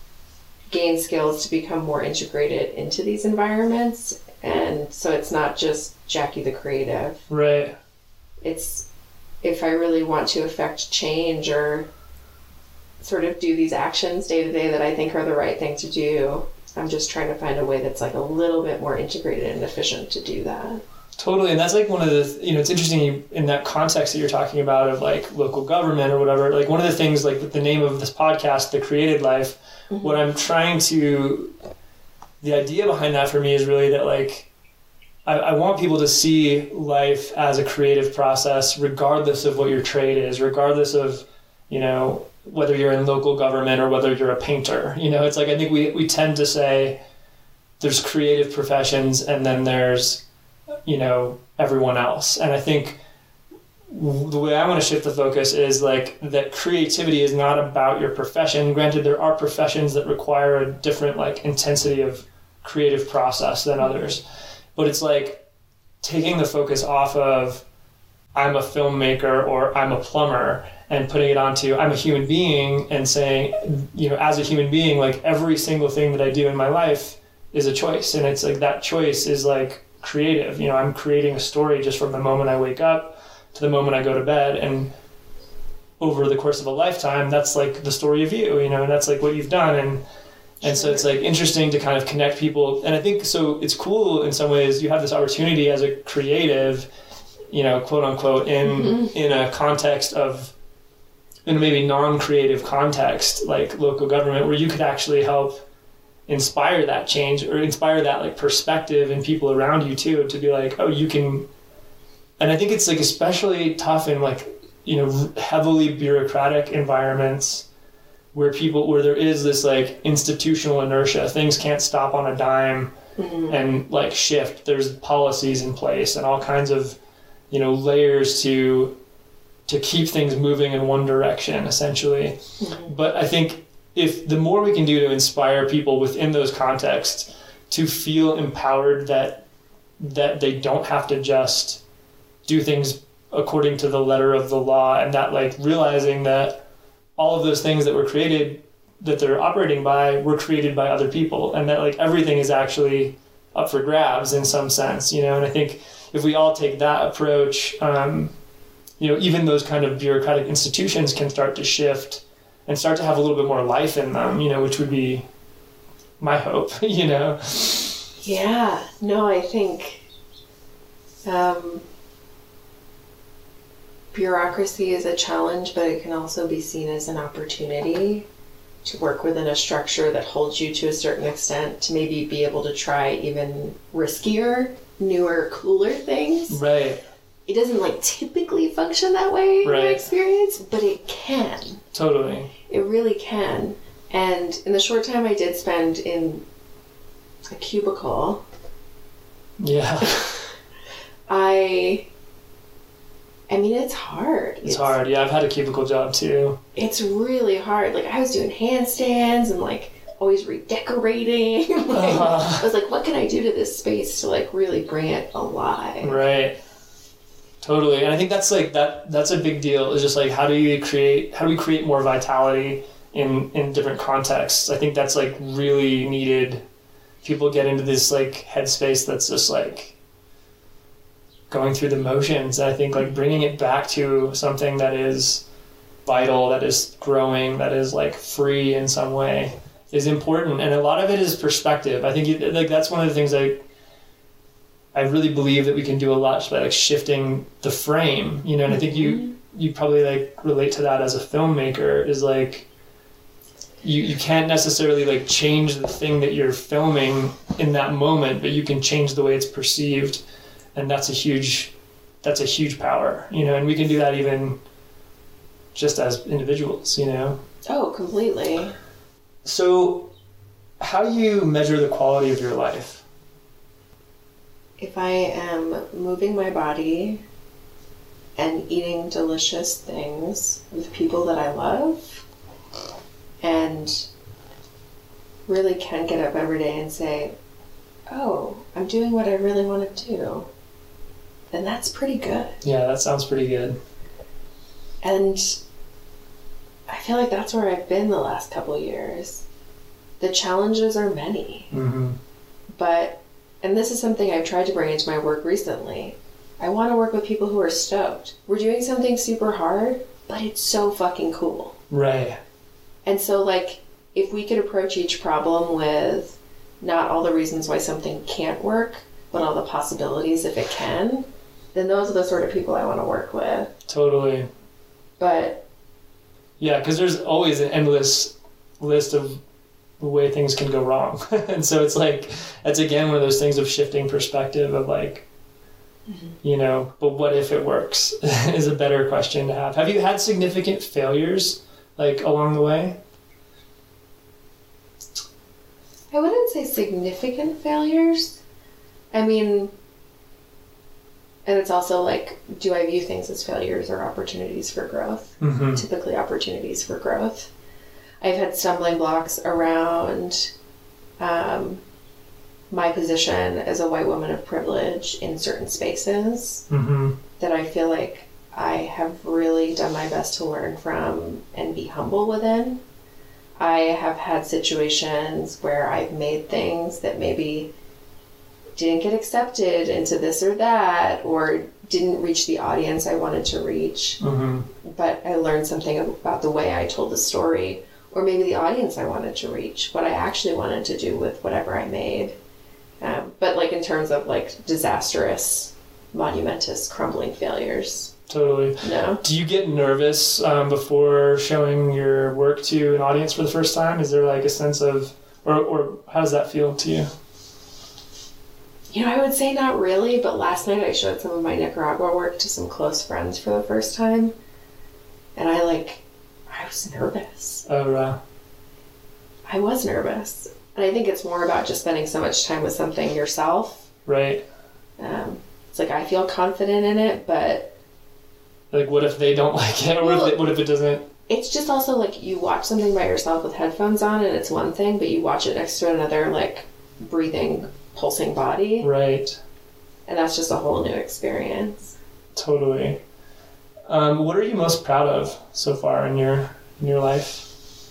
gain skills to become more integrated into these environments. And so it's not just Jackie the creative. Right. It's if I really want to affect change or sort of do these actions day to day that I think are the right thing to do, I'm just trying to find a way that's like a little bit more integrated and efficient to do that. Totally. And that's like one of the, you know, it's interesting you, in that context that you're talking about of like local government or whatever, like one of the things, like with the name of this podcast, The Created Life, mm-hmm. what I'm trying to, the idea behind that for me is really that like, I, I want people to see life as a creative process, regardless of what your trade is, regardless of, you know, whether you're in local government or whether you're a painter. You know, it's like, I think we, we tend to say there's creative professions and then there's, you know, everyone else. And I think the way I want to shift the focus is like that creativity is not about your profession. Granted, there are professions that require a different like intensity of creative process than others. But it's like taking the focus off of I'm a filmmaker or I'm a plumber and putting it onto I'm a human being and saying, you know, as a human being, like every single thing that I do in my life is a choice. And it's like that choice is like creative. You know, I'm creating a story just from the moment I wake up to the moment I go to bed. And over the course of a lifetime, that's like the story of you, you know, and that's like what you've done. And And so it's like interesting to kind of connect people. And I think so it's cool in some ways you have this opportunity as a creative, you know, quote unquote, in mm-hmm. in a context of, in a maybe non-creative context, like local government, where you could actually help inspire that change or inspire that like perspective in people around you too, to be like, oh, you can. And I think it's like especially tough in like, you know, heavily bureaucratic environments where people, where there is this like institutional inertia, things can't stop on a dime mm-hmm. and like shift. There's policies in place and all kinds of, you know, layers to, to keep things moving in one direction, essentially. Mm-hmm. But I think if the more we can do to inspire people within those contexts to feel empowered that, that they don't have to just do things according to the letter of the law, and that like realizing that all of those things that were created, that they're operating by, were created by other people, and that like everything is actually up for grabs in some sense, you know. And I think if we all take that approach, um, you know, even those kind of bureaucratic institutions can start to shift and start to have a little bit more life in them, you know, which would be my hope, you know. Yeah, no, I think um, bureaucracy is a challenge, but it can also be seen as an opportunity to work within a structure that holds you to a certain extent, to maybe be able to try even riskier, newer, cooler things. Right. It doesn't like typically function that way in right. my experience, but it can. Totally. It really can. And in the short time I did spend in a cubicle, yeah, I I mean, it's hard. It's, it's hard. Yeah, I've had a cubicle job too. It's really hard. Like, I was doing handstands and, like, always redecorating. like, uh-huh. I was like, what can I do to this space to, like, really bring it alive? Right. Totally. And I think that's, like, that that's a big deal. It's just, like, how do you create, how do we create more vitality in, in different contexts? I think that's, like, really needed. People get into this, like, headspace that's just, like, going through the motions. And I think, like, bringing it back to something that is vital, that is growing, that is, like, free in some way is important. And a lot of it is perspective. I think, you, like, that's one of the things I I really believe that we can do a lot just by, like, shifting the frame, you know. And I think you you probably, like, relate to that as a filmmaker, is, like, you you can't necessarily, like, change the thing that you're filming in that moment, but you can change the way it's perceived. And that's a huge, that's a huge power, you know, and we can do that even just as individuals, you know? Oh, completely. So how do you measure the quality of your life? If I am moving my body and eating delicious things with people that I love and really can get up every day and say, oh, I'm doing what I really want to do, then that's pretty good. Yeah, that sounds pretty good. And I feel like that's where I've been the last couple of years. The challenges are many. Mm-hmm. But, and this is something I've tried to bring into my work recently, I want to work with people who are stoked. We're doing something super hard, but it's so fucking cool. Right. And so, like, if we could approach each problem with not all the reasons why something can't work, but all the possibilities if it can, then those are the sort of people I want to work with. Totally. But yeah, because there's always an endless list of the way things can go wrong. And so it's like, that's again one of those things of shifting perspective of, like, mm-hmm. you know, but what if it works is a better question to have. Have you had significant failures, like, along the way? I wouldn't say significant failures. I mean, and it's also like, do I view things as failures or opportunities for growth? Mm-hmm. Typically opportunities for growth. I've had stumbling blocks around um, my position as a white woman of privilege in certain spaces mm-hmm. that I feel like I have really done my best to learn from and be humble within. I have had situations where I've made things that maybe didn't get accepted into this or that, or didn't reach the audience I wanted to reach. Mm-hmm. But I learned something about the way I told the story, or maybe the audience I wanted to reach, what I actually wanted to do with whatever I made. Um, but, like, in terms of, like, disastrous, monumentous, crumbling failures. Totally. No. Do you get nervous um, before showing your work to an audience for the first time? Is there, like, a sense of, or, or how does that feel to you? You know, I would say not really, but last night I showed some of my Nicaragua work to some close friends for the first time. And I, like, I was nervous. Oh, right. I was nervous. And I think it's more about just spending so much time with something yourself. Right. Um, it's like, I feel confident in it, but... Like, what if they don't like it? Or well, what, if they, what if it doesn't? It's just also, like, you watch something by yourself with headphones on, and it's one thing, but you watch it next to another, like, breathing, pulsing body. Right. And that's just a whole new experience. Totally. Um, what are you most proud of so far in your in your life?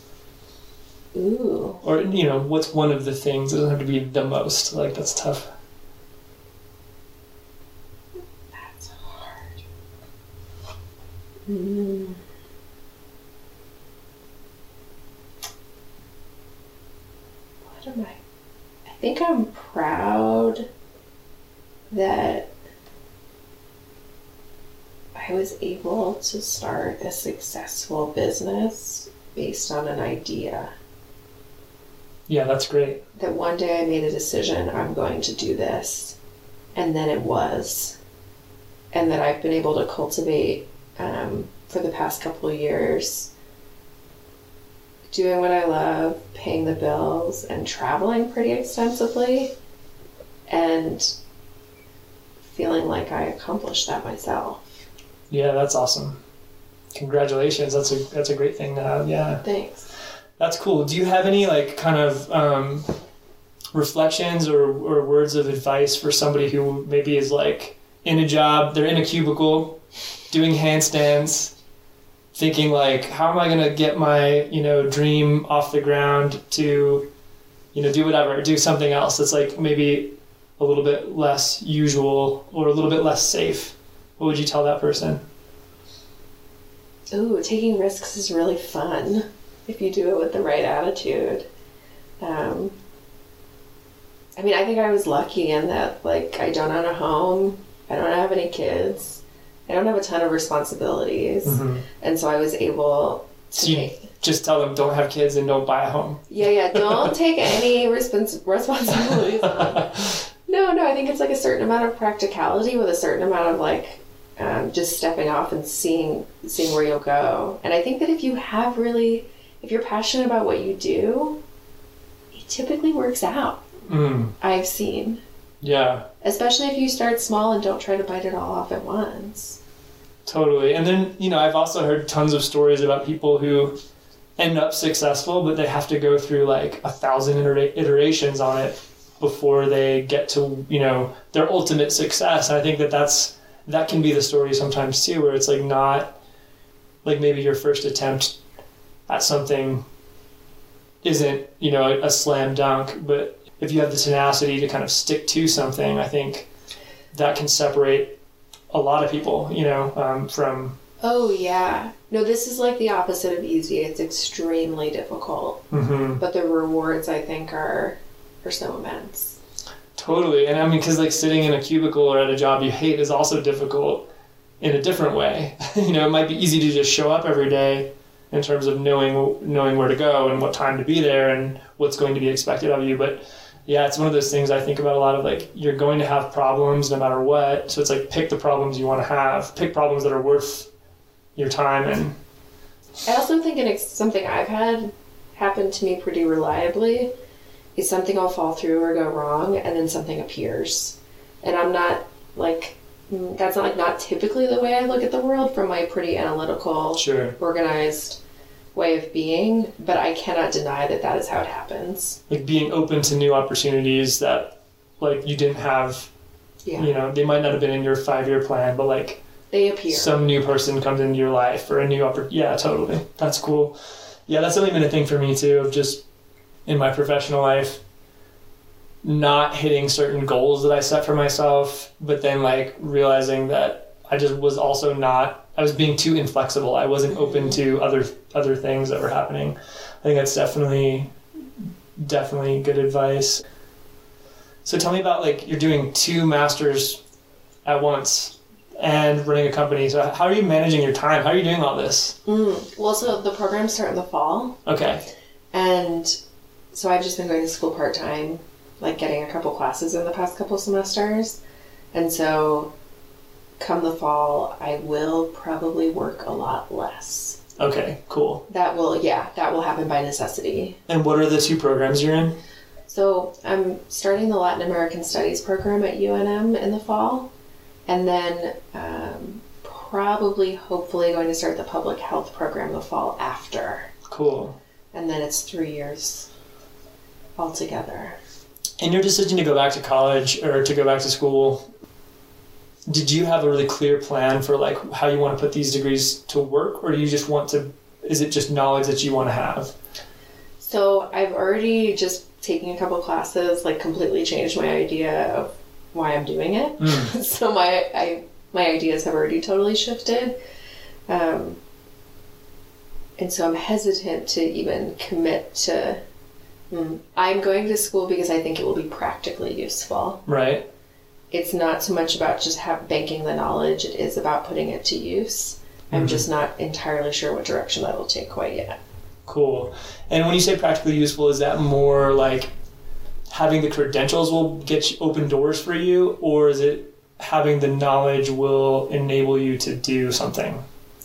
Ooh. Or, you know, what's one of the things? It doesn't have to be the most. Like, that's tough. That's hard. Mm. What am I? I think I'm proud that I was able to start a successful business based on an idea. Yeah, that's great. That one day I made a decision, I'm going to do this, and then it was. And that I've been able to cultivate um, for the past couple of years, doing what I love, paying the bills, and traveling pretty extensively, and feeling like I accomplished that myself. Yeah, that's awesome. Congratulations. That's a that's a great thing to have. Yeah. Thanks. That's cool. Do you have any like kind of um, reflections or, or words of advice for somebody who maybe is like in a job, they're in a cubicle, doing handstands, thinking like, how am I going to get my, you know, dream off the ground to, you know, do whatever, do something else that's like maybe a little bit less usual or a little bit less safe? What would you tell that person? Ooh, taking risks is really fun if you do it with the right attitude. Um, I mean, I think I was lucky in that, like, I don't own a home. I don't have any kids. I don't have a ton of responsibilities. Mm-hmm. And so I was able to so you make... just tell them don't have kids and don't buy a home. Yeah, yeah. Don't take any respons- responsibilities on. No, no. I think it's like a certain amount of practicality with a certain amount of, like, um, just stepping off and seeing seeing where you'll go. And I think that if you have really... If you're passionate about what you do, it typically works out. Mm. I've seen. Yeah. Especially if you start small and don't try to bite it all off at once. Totally. And then, you know, I've also heard tons of stories about people who end up successful, but they have to go through like a thousand iter- iterations on it before they get to, you know, their ultimate success. And I think that that's, that can be the story sometimes too, where it's like not like maybe your first attempt at something isn't, you know, a, a slam dunk, but if you have the tenacity to kind of stick to something, I think that can separate a lot of people, you know, um, from... Oh, yeah. No, this is like the opposite of easy. It's extremely difficult. Mm-hmm. But the rewards, I think, are are so immense. Totally. And I mean, because like sitting in a cubicle or at a job you hate is also difficult in a different way. You know, it might be easy to just show up every day in terms of knowing knowing where to go and what time to be there and what's going to be expected of you. But yeah, it's one of those things I think about a lot of, like, you're going to have problems no matter what. So it's like, pick the problems you want to have. Pick problems that are worth your time. And I also think an ex- something I've had happen to me pretty reliably is something will fall through or go wrong, and then something appears. And I'm not, like... That's not like not typically the way I look at the world from my pretty analytical, sure. organized way of being, but I cannot deny that that is how it happens. Like being open to new opportunities that like you didn't have, yeah. You know, they might not have been in your five-year plan, but like they appear. Some new person comes into your life or a new opportunity. Yeah, totally. That's cool. Yeah, that's definitely been a thing for me too, of just in my professional life, not hitting certain goals that I set for myself, but then like realizing that I just was also not, I was being too inflexible. I wasn't open to other other things that were happening. I think that's definitely, definitely good advice. So tell me about, like, you're doing two masters at once and running a company. So how are you managing your time? How are you doing all this? Mm, well, so the programs start in the fall. Okay. And so I've just been going to school part-time, like getting a couple classes in the past couple semesters. And so come the fall, I will probably work a lot less. Okay, cool. That will, yeah, that will happen by necessity. And what are the two programs you're in? So I'm starting the Latin American Studies program at U N M in the fall. And then um, probably, hopefully, going to start the public health program the fall after. Cool. And then it's three years altogether. In your decision to go back to college or to go back to school, did you have a really clear plan for like how you want to put these degrees to work, or do you just want to, is it just knowledge that you want to have? So I've already just taken a couple classes, like completely changed my idea of why I'm doing it. Mm. So my I my ideas have already totally shifted. Um, and so I'm hesitant to even commit to, mm, I'm going to school because I think it will be practically useful. Right. It's not so much about just have, banking the knowledge, it is about putting it to use. I'm mm-hmm. just not entirely sure what direction that will take quite yet. Cool. And when you say practically useful, is that more like having the credentials will get you open doors for you, or is it having the knowledge will enable you to do something?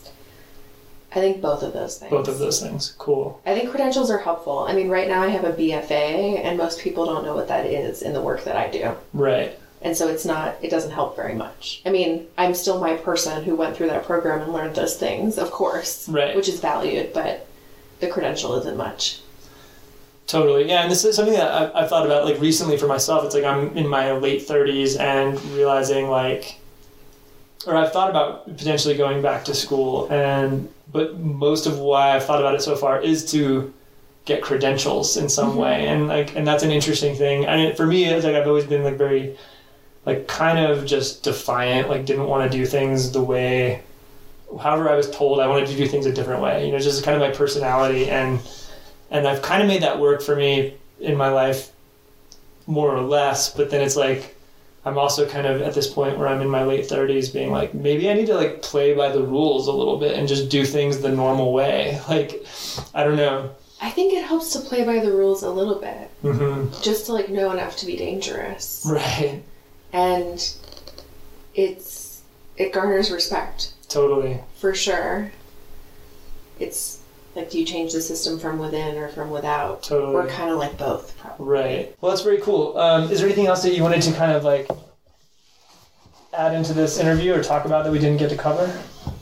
I think both of those things. Both of those things. Cool. I think credentials are helpful. I mean, right now I have a B F A, and most people don't know what that is in the work that I do. Right. And so it's not, it doesn't help very much. I mean, I'm still my person who went through that program and learned those things, of course, right. which is valued, but the credential isn't much. Totally. Yeah. And this is something that I've, I've thought about like recently for myself. It's like I'm in my late thirties and realizing like, or I've thought about potentially going back to school, and but most of why I've thought about it so far is to get credentials in some mm-hmm. way. And like, and that's an interesting thing. I mean, for me, it's like I've always been like very, like kind of just defiant, like didn't want to do things the way, however I was told. I wanted to do things a different way, you know, just kind of my personality. And, and I've kind of made that work for me in my life more or less, but then it's like, I'm also kind of at this point where I'm in my late thirties being like, maybe I need to like play by the rules a little bit and just do things the normal way. Like, I don't know. I think it helps to play by the rules a little bit. Mm-hmm. Just to like know enough to be dangerous. Right. And it's, it garners respect. Totally. For sure. It's like, do you change the system from within or from without? Totally. Or kind of like both, probably. Right. Well, that's very cool. Um, is there anything else that you wanted to kind of like add into this interview or talk about that we didn't get to cover?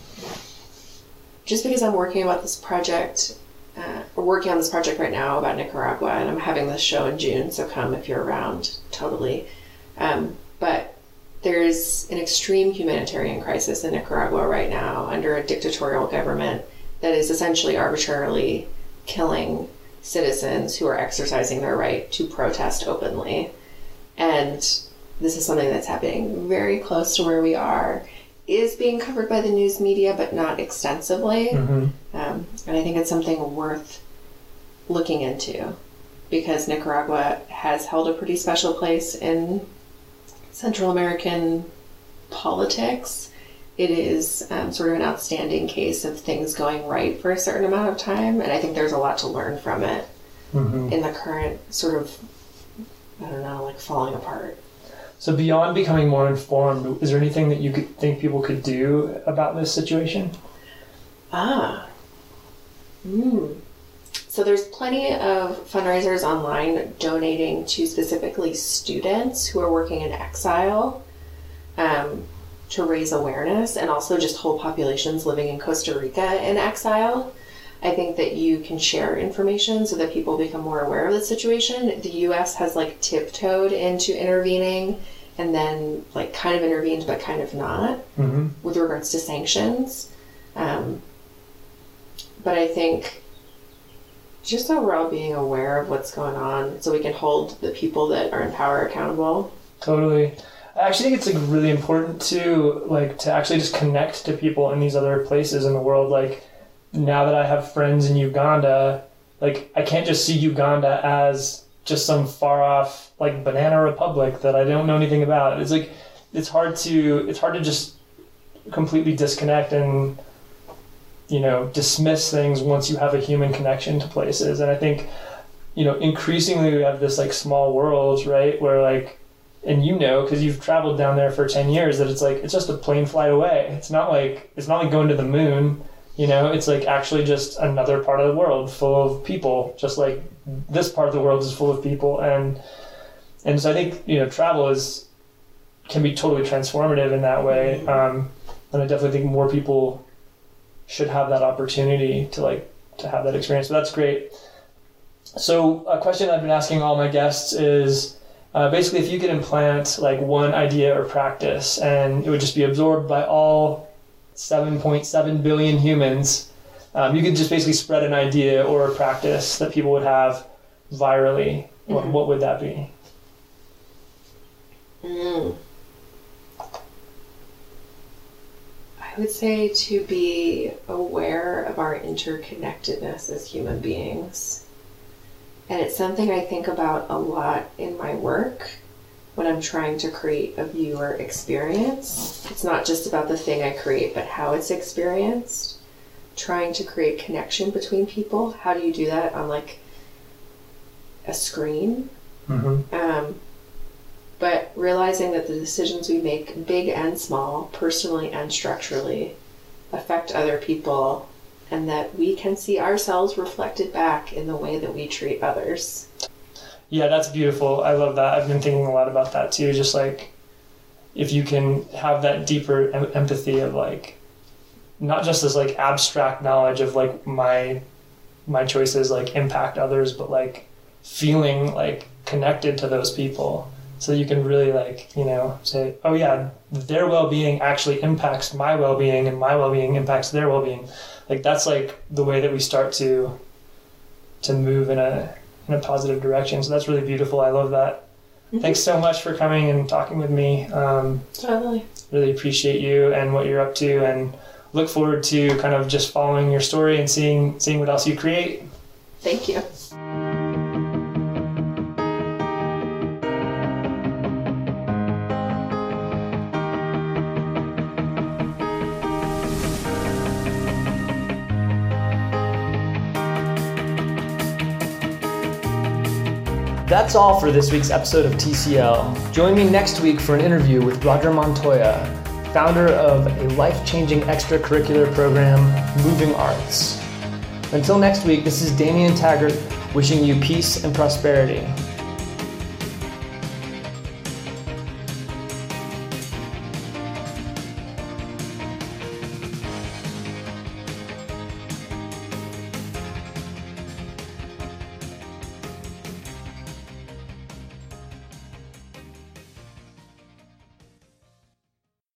Just because I'm working about this project, uh, we're working on this project right now about Nicaragua, and I'm having this show in June, so come if you're around, totally. Um, but there's an extreme humanitarian crisis in Nicaragua right now under a dictatorial government that is essentially arbitrarily killing citizens who are exercising their right to protest openly. And this is something that's happening very close to where we are, is being covered by the news media, but not extensively. Mm-hmm. Um, and I think it's something worth looking into, because Nicaragua has held a pretty special place in Central American politics. It is um, sort of an outstanding case of things going right for a certain amount of time, and I think there's a lot to learn from it mm-hmm. in the current sort of, I don't know, like falling apart. So beyond becoming more informed, is there anything that you could think people could do about this situation? Ah. Mm. So there's plenty of fundraisers online donating to specifically students who are working in exile. Um, to raise awareness, and also just whole populations living in Costa Rica in exile. I think that you can share information so that people become more aware of the situation. The U S has like tiptoed into intervening and then like kind of intervened but kind of not mm-hmm. with regards to sanctions. Um, but I think just overall being aware of what's going on so we can hold the people that are in power accountable. Totally. I actually think it's like really important to like to actually just connect to people in these other places in the world. Like now that I have friends in Uganda, like I can't just see Uganda as just some far off like banana republic that I don't know anything about. It's like it's hard to it's hard to just completely disconnect and you know dismiss things once you have a human connection to places. And I think you know increasingly we have this like small world, right, where like. And you know, because you've traveled down there for ten years, that it's like, it's just a plane flight away. It's not like, it's not like going to the moon, you know, it's like actually just another part of the world full of people, just like this part of the world is full of people. And, and so I think, you know, travel is, can be totally transformative in that way. Um, and I definitely think more people should have that opportunity to like, to have that experience. So that's great. So a question I've been asking all my guests is, Uh, basically, if you could implant like one idea or practice and it would just be absorbed by all seven point seven billion humans, um, you could just basically spread an idea or a practice that people would have virally. Mm-hmm. What, what would that be? Mm. I would say to be aware of our interconnectedness as human beings. And it's something I think about a lot in my work when I'm trying to create a viewer experience. It's not just about the thing I create, but how it's experienced. Trying to create connection between people. How do you do that on like a screen? Mm-hmm. Um, but realizing that the decisions we make, big and small, personally and structurally, affect other people, and that we can see ourselves reflected back in the way that we treat others. Yeah, that's beautiful. I love that. I've been thinking a lot about that too. Just like if you can have that deeper em- empathy of like, not just this like abstract knowledge of like my my choices like impact others, but like feeling like connected to those people, so you can really like, you know, say, oh yeah, their well-being actually impacts my well-being and my well-being impacts their well-being. Like that's like the way that we start to to move in a in a positive direction. So that's really beautiful. I love that. Mm-hmm. Thanks so much for coming and talking with me. Um, totally. Really appreciate you and what you're up to, and look forward to kind of just following your story and seeing seeing what else you create. Thank you. That's all for this week's episode of T C L. Join me next week for an interview with Roger Montoya, founder of a life-changing extracurricular program, Moving Arts. Until next week, this is Damian Taggart wishing you peace and prosperity.